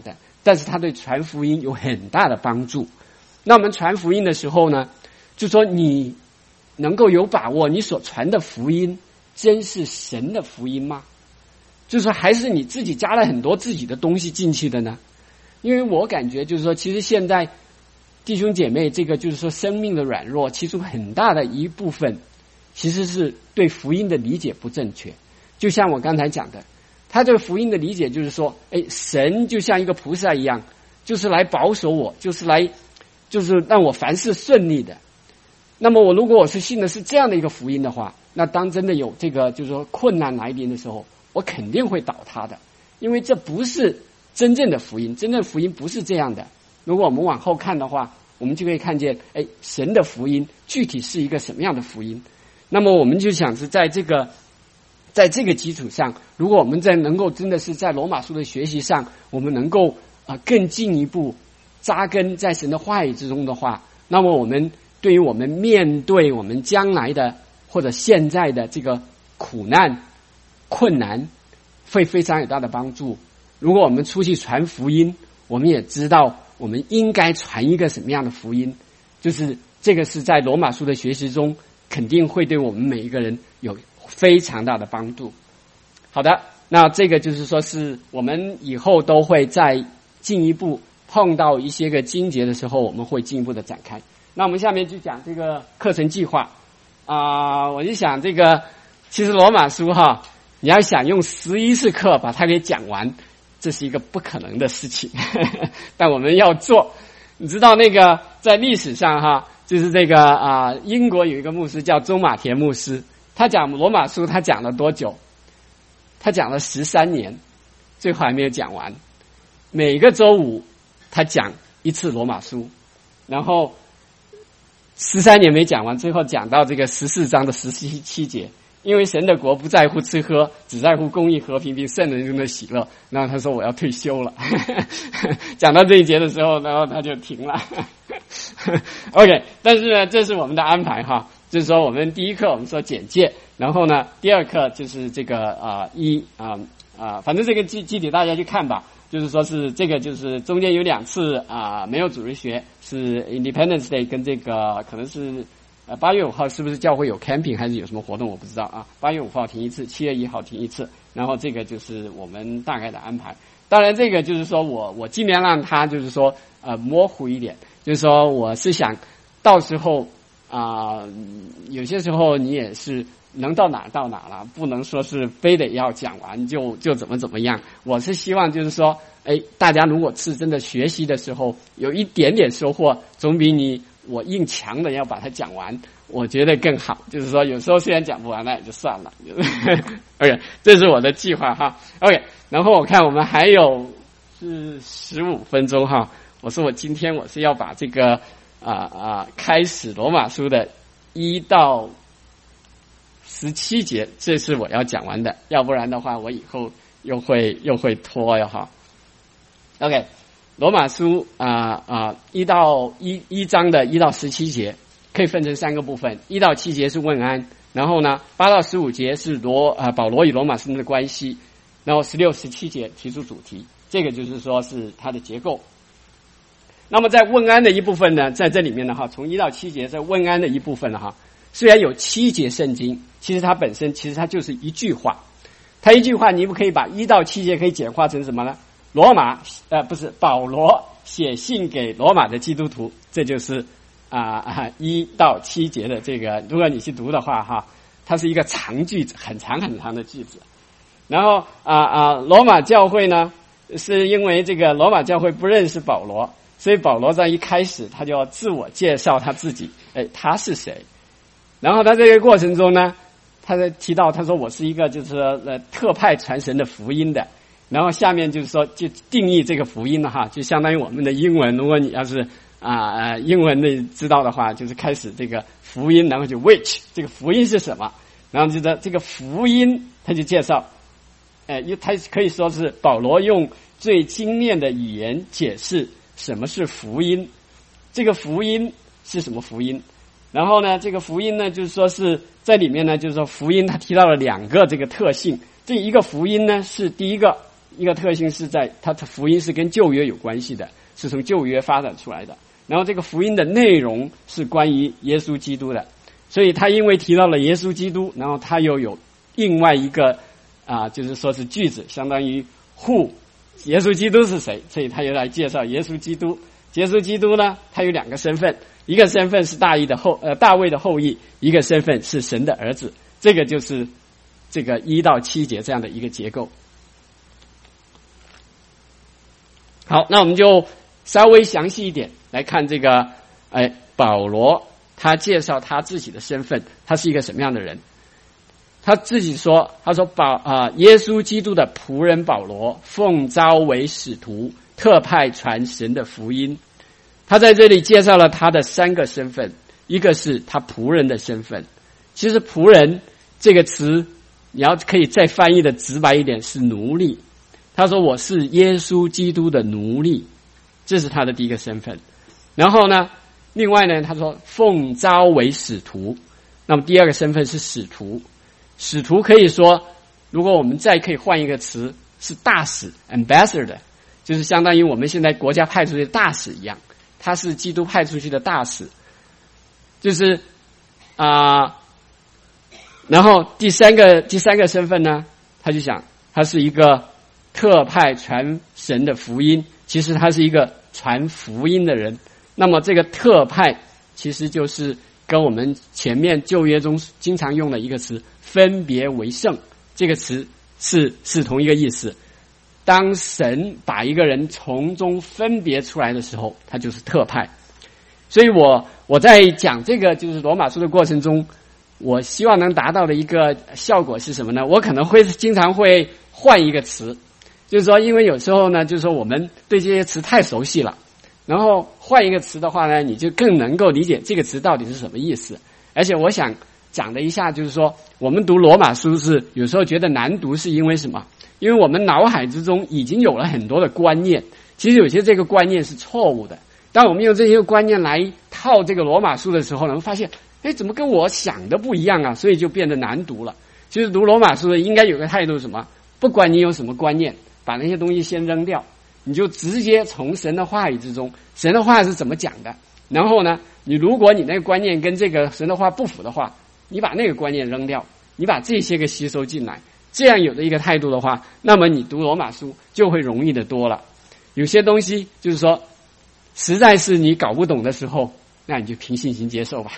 但是它对传福音有很大的帮助。那我们传福音的时候呢，就说你能够有把握，你所传的福音真是神的福音吗？就是说还是你自己加了很多自己的东西进去的呢？因为我感觉就是说，其实现在弟兄姐妹这个就是说生命的软弱，其中很大的一部分其实是对福音的理解不正确。就像我刚才讲的，他这个福音的理解就是说，神就像一个菩萨一样，就是来保守我，就是让我凡事顺利的。那么如果我是信的是这样的一个福音的话，那当真的有这个就是说困难来临的时候，我肯定会倒塌的，因为这不是真正的福音，真正的福音不是这样的。如果我们往后看的话，我们就可以看见，神的福音具体是一个什么样的福音。那么我们就想是在这个基础上，如果我们能够真的是在罗马书的学习上，我们能够更进一步扎根在神的话语之中的话，那么我们对于我们面对我们将来的或者现在的这个苦难困难会非常有大的帮助。如果我们出去传福音，我们也知道我们应该传一个什么样的福音，就是这个是在罗马书的学习中肯定会对我们每一个人有非常大的帮助。好的，那这个就是说是我们以后都会再进一步碰到一些个经节的时候，我们会进一步的展开。那我们下面就讲这个课程计划我就想这个其实罗马书你要想用11次课把它给讲完，这是一个不可能的事情但我们要做。你知道那个在历史上就是这个英国有一个牧师叫周马田牧师，他讲罗马书他讲了多久？他讲了13年，最后还没有讲完。每个周五他讲一次罗马书，然后13年没讲完，最后讲到这个14章的17节，因为神的国不在乎吃喝，只在乎公义和平并圣人中的喜乐。然后他说我要退休了讲到这一节的时候，然后他就停了OK， 但是呢这是我们的安排就是说我们第一课我们说简介，然后呢第二课就是这个反正这个具体大家去看吧。就是说是这个就是中间有2次没有主日学，是 Independence Day 跟这个可能是8月5号是不是教会有 camping 还是有什么活动我不知道8月5号停一次，7月1号停一次，然后这个就是我们大概的安排。当然这个就是说我尽量让它就是说模糊一点，就是说我是想到时候有些时候你也是能到哪到哪了，不能说是非得要讲完就怎么样。我是希望就是说大家如果是真的学习的时候有一点点收获，总比我硬强的要把它讲完我觉得更好。就是说有时候虽然讲不完那也就算了OK， 这是我的计划OK， 然后我看我们还有是15分钟我说我今天我是要把这个开始罗马书的1到17节，这是我要讲完的，要不然的话我以后又会拖OK， 罗马书1章的1到17节可以分成3个部分，1到7节是问安，然后呢8到15节是保罗与罗马圣徒的关系，然后16、17节提出主题，这个就是说是它的结构。那么在问安的一部分呢，在这里面呢从1到7节在问安的一部分呢虽然有7节圣经，其实它本身它就是一句话，它一句话你不可以把1到7节可以简化成什么呢？保罗写信给罗马的基督徒，这就是1到7节的这个，如果你去读的话它是一个长句子，很长很长的句子。然后罗马教会呢，是因为这个罗马教会不认识保罗，所以保罗在一开始他就要自我介绍他自己，他是谁。然后在这个过程中呢，他在提到他说我是一个就是特派传神的福音的。然后下面就是说就定义这个福音了就相当于我们的英文，如果你要是英文的知道的话，就是开始这个福音，然后就 which 这个福音是什么，然后就这个福音他就介绍他可以说是保罗用最精炼的语言解释什么是福音，这个福音是什么福音。然后呢这个福音呢就是说是在里面呢就是说福音他提到了2个这个特性，这一个福音呢是第一个一个特性是在它的福音是跟旧约有关系的，是从旧约发展出来的。然后这个福音的内容是关于耶稣基督的，所以他因为提到了耶稣基督，然后他又有另外一个就是说是句子，相当于 who 耶稣基督是谁，所以他又来介绍耶稣基督。耶稣基督呢，他有两个身份，一个身份是大卫的后裔，一个身份是神的儿子。这个就是这个1到7节这样的一个结构。好，那我们就稍微详细一点来看这个保罗他介绍他自己的身份，他是一个什么样的人。他自己说，他说耶稣基督的仆人保罗，奉召为使徒，特派传神的福音。他在这里介绍了他的3个身份，一个是他仆人的身份。其实仆人这个词你要可以再翻译的直白一点，是奴隶。他说我是耶稣基督的奴隶，这是他的第一个身份。然后呢，另外呢，他说奉召为使徒，那么第二个身份是使徒。使徒可以说，如果我们再可以换一个词，是大使 ambassador， 就是相当于我们现在国家派出去的大使一样，他是基督派出去的大使。就是然后第三个身份呢，他就想他是一个特派传神的福音，其实他是一个传福音的人。那么这个特派其实就是跟我们前面旧约中经常用的一个词分别为圣，这个词是同一个意思。当神把一个人从中分别出来的时候，他就是特派。所以我在讲这个就是罗马书的过程中，我希望能达到的一个效果是什么呢？我可能会经常会换一个词，就是说因为有时候呢，就是说我们对这些词太熟悉了，然后换一个词的话呢，你就更能够理解这个词到底是什么意思。而且我想讲的一下，就是说我们读罗马书是有时候觉得难读，是因为什么？因为我们脑海之中已经有了很多的观念，其实有些这个观念是错误的。当我们用这些观念来套这个罗马书的时候呢，我们发现怎么跟我想的不一样啊，所以就变得难读了。其实读罗马书的应该有个态度，什么？不管你有什么观念，把那些东西先扔掉，你就直接从神的话语之中，神的话是怎么讲的，然后呢，如果你那个观念跟这个神的话不符的话，你把那个观念扔掉，你把这些个吸收进来，这样有的一个态度的话，那么你读罗马书就会容易的多了。有些东西就是说实在是你搞不懂的时候，那你就凭信心接受吧。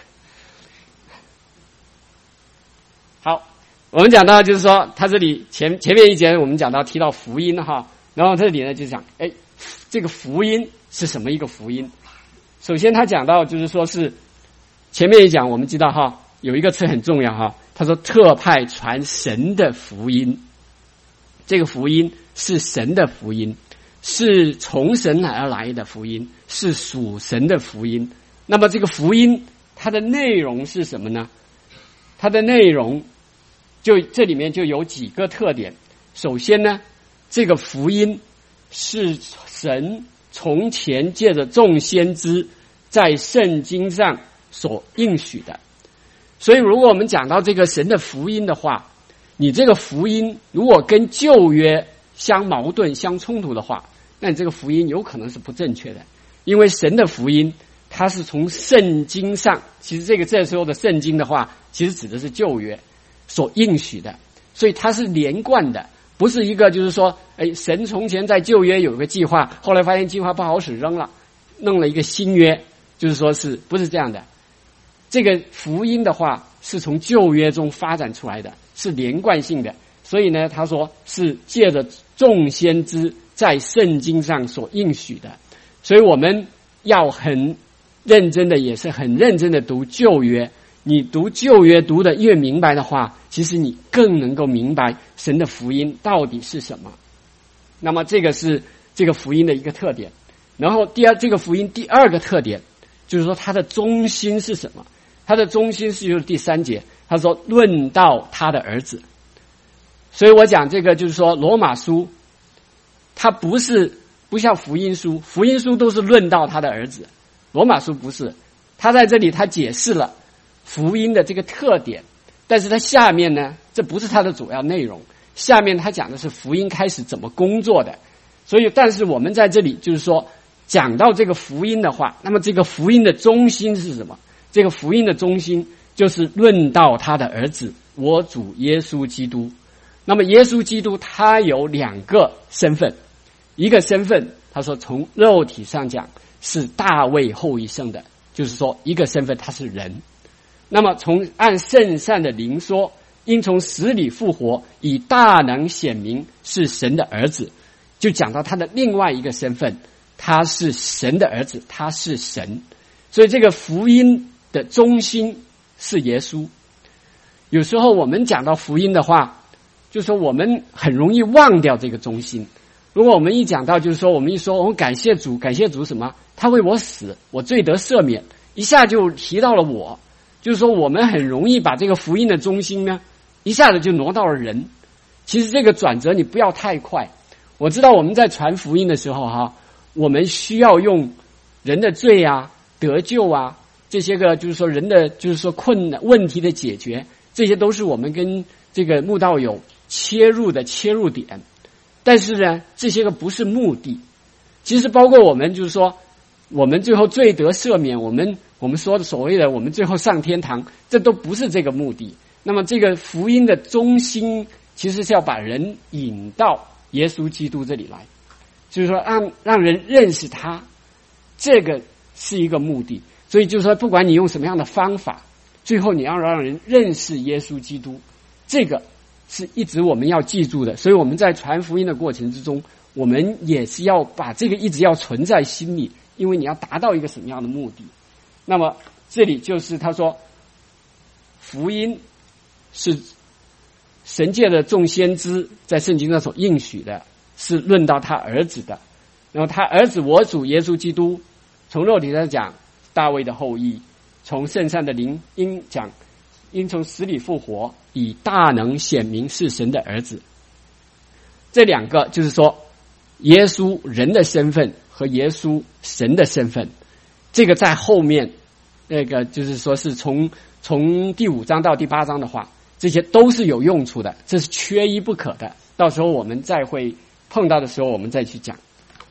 好，我们讲到就是说他这里前面一节我们讲到提到福音哈，然后这里呢就讲这个福音是什么一个福音。首先他讲到就是说是前面一讲我们知道哈，有一个词很重要哈，他说特派传神的福音。这个福音是神的福音，是从神而来的福音，是属神的福音。那么这个福音它的内容是什么呢？它的内容就这里面就有几个特点。首先呢，这个福音是神从前借着众先知在圣经上所应许的。所以如果我们讲到这个神的福音的话，你这个福音如果跟旧约相矛盾相冲突的话，那你这个福音有可能是不正确的。因为神的福音它是从圣经上，其实这时候的圣经的话其实指的是旧约所应许的，所以它是连贯的，不是一个就是说神从前在旧约有一个计划，后来发现计划不好使扔了，弄了一个新约，就是说是不是这样的。这个福音的话是从旧约中发展出来的，是连贯性的。所以呢他说是借着众先知在圣经上所应许的。所以我们要很认真的，也是很认真的读旧约。你读旧约读得越明白的话，其实你更能够明白神的福音到底是什么。那么这个是这个福音的一个特点。然后这个福音第二个特点就是说它的中心是什么？它的中心是就是第3节，他说论到他的儿子。所以我讲这个就是说罗马书它不像福音书，福音书都是论到他的儿子，罗马书不是。他在这里他解释了福音的这个特点，但是他下面呢，这不是他的主要内容。 下面他讲的是福音开始怎么工作的。所以但是我们在这里就是说讲到这个福音的话，那么这个福音的中心是什么？这个福音的中心就是论到他的儿子我主耶稣基督。那么耶稣基督他有两个身份，一个身份他说从肉体上讲是大卫后裔生的，就是说一个身份他是人。那么从按圣善的灵说，因从死里复活，以大能显明是神的儿子，就讲到他的另外一个身份，他是神的儿子，他是神。所以这个福音的中心是耶稣。有时候我们讲到福音的话，就是说我们很容易忘掉这个中心。如果我们一讲到就是说我们一说我们感谢主，感谢主什么？他为我死，我罪得赦免，一下就提到了我。就是说我们很容易把这个福音的中心呢一下子就挪到了人。其实这个转折你不要太快。我知道我们在传福音的时候我们需要用人的罪啊、得救啊，这些个就是说人的就是说困难问题的解决，这些都是我们跟这个慕道友切入的切入点。但是呢，这些个不是目的。其实包括我们就是说我们最后罪得赦免，我们说的所谓的我们最后上天堂，这都不是这个目的。那么这个福音的中心其实是要把人引到耶稣基督这里来，就是说让人认识他，这个是一个目的。所以就是说不管你用什么样的方法，最后你要让人认识耶稣基督，这个是一直我们要记住的。所以我们在传福音的过程之中，我们也是要把这个一直要存在心里，因为你要达到一个什么样的目的。那么这里就是他说福音是神界的众先知在圣经上所应许的，是论到他儿子的。然后他儿子我主耶稣基督，从肉体上讲大卫的后裔，从圣善的灵因从死里复活，以大能显明是神的儿子。这两个就是说耶稣人的身份和耶稣神的身份，这个在后面那个就是说是从第5章到第8章的话，这些都是有用处的，这是缺一不可的。到时候我们再会碰到的时候我们再去讲。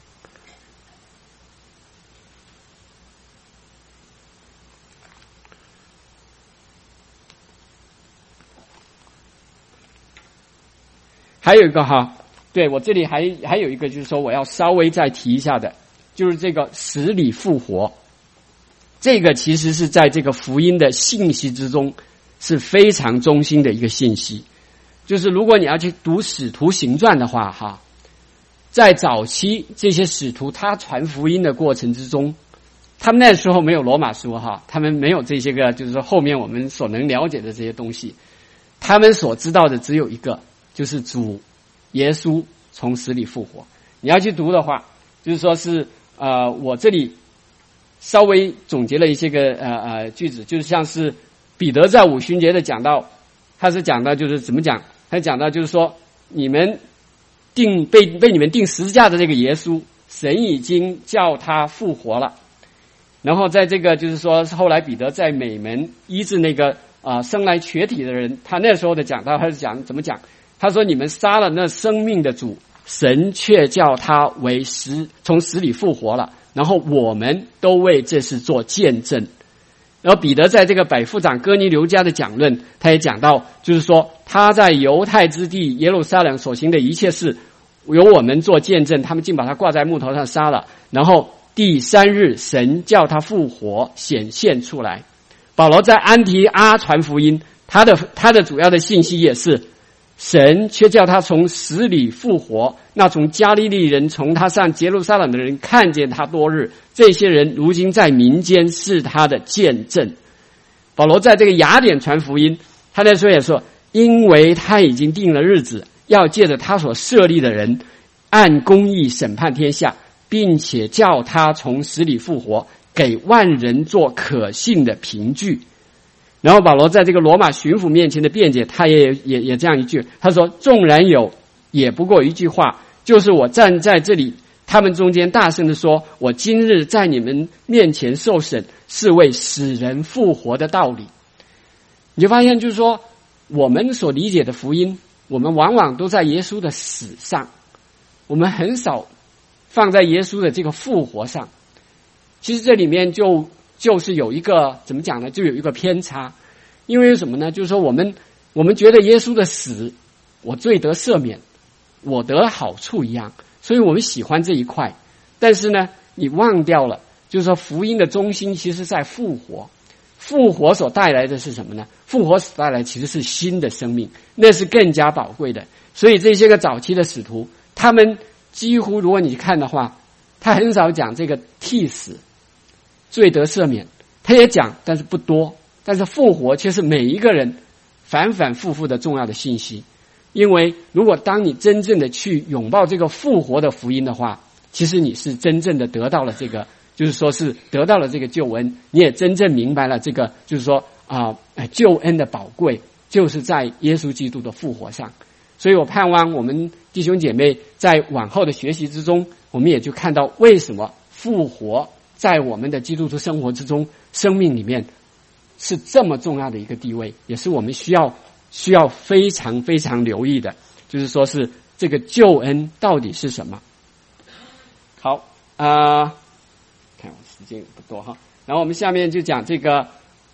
还有一个对，我这里还有一个就是说我要稍微再提一下的，就是这个死里复活。这个其实是在这个福音的信息之中是非常中心的一个信息。就是如果你要去读使徒行传的话在早期这些使徒他传福音的过程之中，他们那时候没有罗马书他们没有这些个就是说后面我们所能了解的这些东西，他们所知道的只有一个，就是主耶稣从死里复活。你要去读的话，就是说是我这里稍微总结了一些个句子，就是像是彼得在五旬节的讲到，他是讲到就是怎么讲，他讲到就是说你们被你们钉十字架的这个耶稣，神已经叫他复活了。然后在这个就是说后来彼得在美门医治那个生来瘸体的人，他那时候的讲到，他是讲怎么讲，他说你们杀了那生命的主，神却叫他从死里复活了，然后我们都为这事做见证。然后彼得在这个百夫长哥尼流家的讲论，他也讲到就是说他在犹太之地耶路撒冷所行的一切事由我们做见证，他们竟把他挂在木头上杀了，然后第3日神叫他复活显现出来。保罗在安提阿传福音，他的主要的信息也是神却叫他从死里复活，那从加利利人从他上耶路撒冷的人看见他多日，这些人如今在民间是他的见证。保罗在这个雅典传福音，他那时候也说，因为他已经定了日子，要借着他所设立的人按公义审判天下，并且叫他从死里复活，给万人做可信的凭据。然后保罗在这个罗马巡抚面前的辩解，他也这样一句，他说纵然有，也不过一句话，就是我站在这里他们中间大声地说，我今日在你们面前受审，是为使人复活的道理。你就发现就是说我们所理解的福音我们往往都在耶稣的死上，我们很少放在耶稣的这个复活上。其实这里面就是有一个怎么讲呢？就有一个偏差。因为什么呢？就是说我们觉得耶稣的死，我罪得赦免，我得好处一样，所以我们喜欢这一块。但是呢，你忘掉了，就是说福音的中心其实在复活。复活所带来的是什么呢？复活所带来其实是新的生命，那是更加宝贵的。所以这些个早期的使徒，他们几乎如果你看的话，他很少讲这个替死、罪得赦免，他也讲，但是不多。但是复活却是每一个人反反复复的重要的信息。因为如果当你真正的去拥抱这个复活的福音的话，其实你是真正的得到了这个，就是说是得到了这个救恩，你也真正明白了这个，就是说救恩的宝贵就是在耶稣基督的复活上。所以我盼望我们弟兄姐妹在往后的学习之中，我们也就看到为什么复活在我们的基督徒生活之中，生命里面是这么重要的一个地位，也是我们需要非常非常留意的，就是说是这个救恩到底是什么。好看我时间不多哈，然后我们下面就讲这个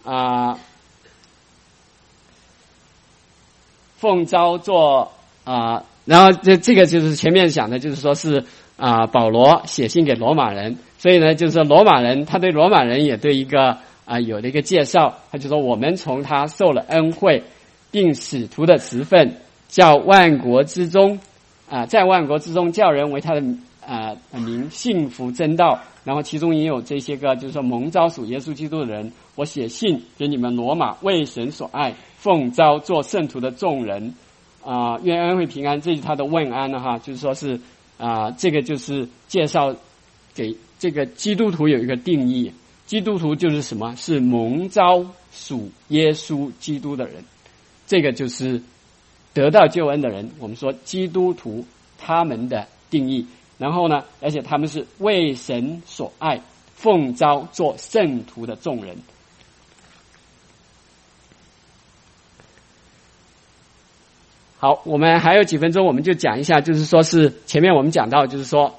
奉召做然后这个就是前面讲的，就是说是保罗写信给罗马人，所以呢，就是说罗马人他对罗马人也对一个有的一个介绍，他就说我们从他受了恩惠，并使徒的职分，叫万国之中在万国之中叫人为他的名信服真道。然后其中也有这些个就是说蒙召属耶稣基督的人，我写信给你们罗马为神所爱奉召做圣徒的众人愿恩惠平安，这是他的问安哈，就是说是这个就是介绍给这个基督徒有一个定义。基督徒就是什么？是蒙召属耶稣基督的人，这个就是得到救恩的人。我们说基督徒他们的定义，然后呢，而且他们是为神所爱，奉召做圣徒的众人。好，我们还有几分钟，我们就讲一下，就是说是前面我们讲到，就是说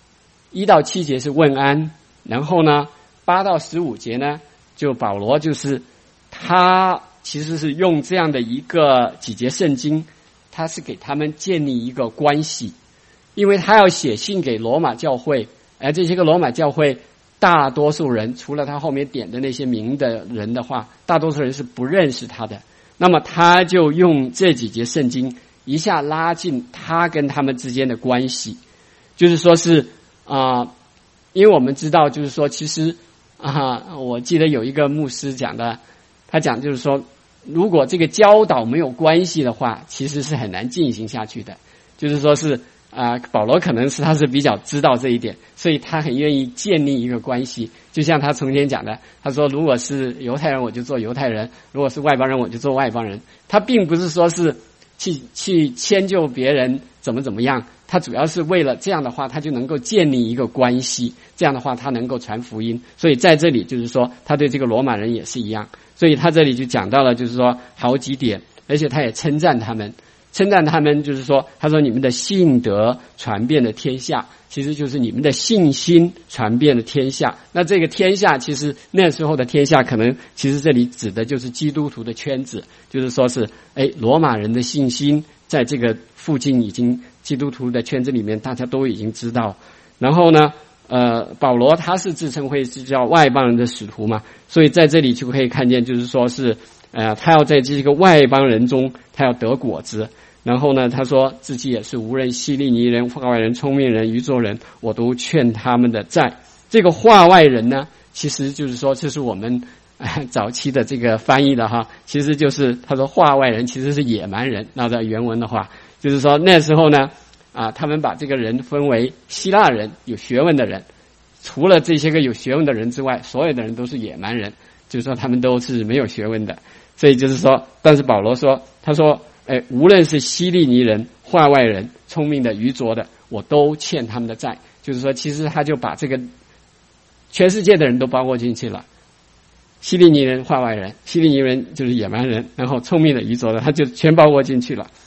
1到7节是问安，然后呢8到15节呢，就保罗就是他其实是用这样的一个几节圣经，他是给他们建立一个关系，因为他要写信给罗马教会，而这些个罗马教会大多数人除了他后面点的那些名的人的话，大多数人是不认识他的。那么他就用这几节圣经一下拉近他跟他们之间的关系，就是说是因为我们知道就是说其实我记得有一个牧师讲的，他讲就是说如果这个教导没有关系的话，其实是很难进行下去的。就是说是保罗可能是他是比较知道这一点，所以他很愿意建立一个关系。就像他从前讲的，他说如果是犹太人我就做犹太人，如果是外邦人我就做外邦人。他并不是说是去迁就别人怎么样，他主要是为了这样的话他就能够建立一个关系，这样的话他能够传福音。所以在这里就是说他对这个罗马人也是一样，所以他这里就讲到了就是说好几点，而且他也称赞他们就是说他说你们的信德传遍了天下，其实就是你们的信心传遍了天下。那这个天下其实那时候的天下可能其实这里指的就是基督徒的圈子，就是说是罗马人的信心在这个附近已经基督徒的圈子里面大家都已经知道。然后呢保罗他是自称会是叫外邦人的使徒嘛，所以在这里就可以看见就是说是他要在这个外邦人中他要得果子。然后呢他说自己也是无论希利尼人、化外人、聪明人、愚拙人，我都劝他们的债。这个化外人呢其实就是说这是我们早期的这个翻译的哈，其实就是他说化外人其实是野蛮人。那在原文的话就是说那时候呢他们把这个人分为希腊人有学问的人，除了这些个有学问的人之外，所有的人都是野蛮人，就是说他们都是没有学问的。所以就是说但是保罗说他说无论是希利尼人、化外人、聪明的、愚拙的，我都欠他们的债。就是说其实他就把这个全世界的人都包括进去了，希利尼人、化外人，希利尼人就是野蛮人，然后聪明的、愚拙的他就全包括进去了。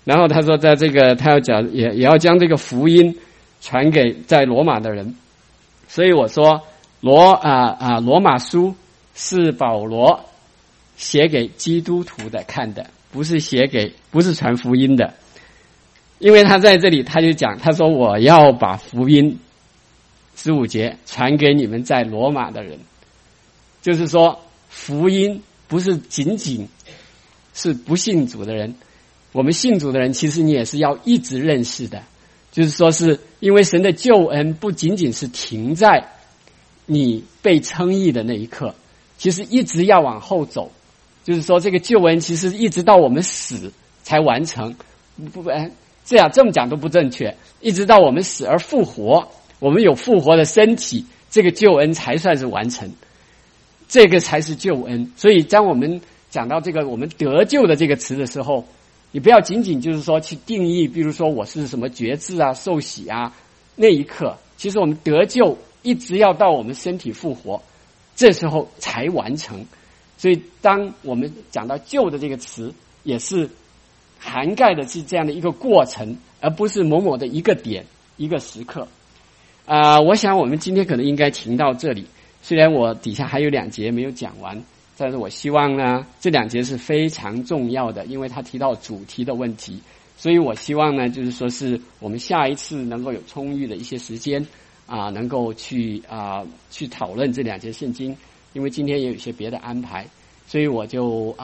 然后他说在这个他要讲也要将这个福音传给在罗马的人。所以我说罗马书是保罗写给基督徒的看的，不是传福音的。因为他在这里他就讲，他说我要把福音15节传给你们在罗马的人，就是说福音不是仅仅是不信主的人，我们信主的人其实你也是要一直认识的，就是说是因为神的救恩不仅仅是停在你被称义的那一刻，其实一直要往后走，就是说这个救恩其实一直到我们死才完成，这么讲都不正确，一直到我们死而复活，我们有复活的身体，这个救恩才算是完成，这个才是救恩。所以当我们讲到这个我们得救的这个词的时候，你不要仅仅就是说去定义，比如说我是什么决志啊、受洗啊，那一刻其实我们得救一直要到我们身体复活，这时候才完成。所以当我们讲到救的这个词，也是涵盖的是这样的一个过程，而不是某某的一个点一个时刻。我想我们今天可能应该停到这里，虽然我底下还有2节没有讲完，但是我希望呢这2节是非常重要的，因为他提到主题的问题，所以我希望呢就是说是我们下一次能够有充裕的一些时间能够去讨论这2节圣经，因为今天也有一些别的安排，所以我就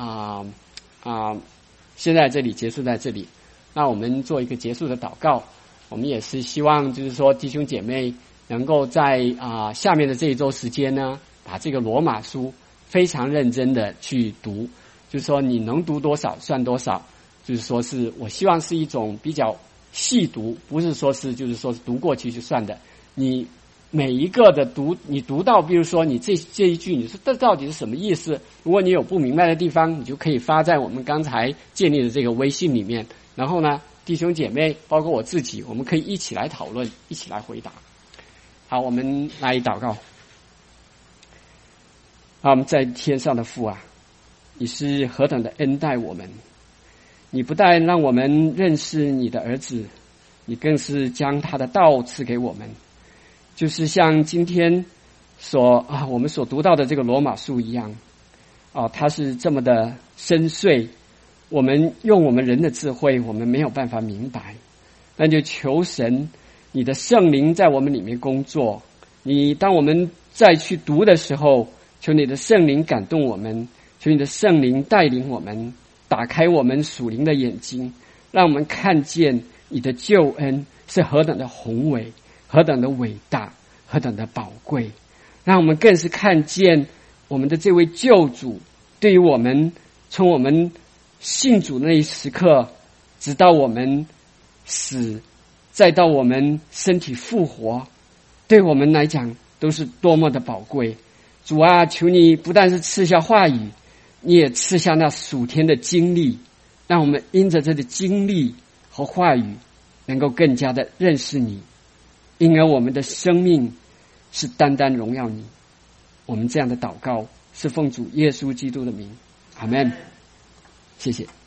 现在这里结束在这里。那我们做一个结束的祷告，我们也是希望就是说弟兄姐妹能够在下面的这一周时间呢，把这个罗马书非常认真的去读，就是说你能读多少算多少，就是说是我希望是一种比较细读，不是说是就是说是读过去就算的。你每一个的你读到比如说你这一句你说这到底是什么意思，如果你有不明白的地方，你就可以发在我们刚才建立的这个微信里面，然后呢弟兄姐妹包括我自己，我们可以一起来讨论，一起来回答。好，我们来祷告。我们在天上的父啊，你是何等的恩待我们，你不但让我们认识你的儿子，你更是将他的道赐给我们，就是像今天我们所读到的这个罗马书一样它是这么的深邃，我们用我们人的智慧我们没有办法明白，那就求神你的圣灵在我们里面工作，你当我们再去读的时候，求你的圣灵感动我们，求你的圣灵带领我们，打开我们属灵的眼睛，让我们看见你的救恩是何等的宏伟，何等的伟大，何等的宝贵，让我们更是看见我们的这位救主对于我们从我们信主那一时刻直到我们死，再到我们身体复活，对我们来讲都是多么的宝贵。主啊，求你不但是赐下话语，你也赐下那属天的经历，让我们因着这个经历和话语能够更加的认识你，因而我们的生命是单单荣耀你。我们这样的祷告是奉主耶稣基督的名，阿们。谢谢。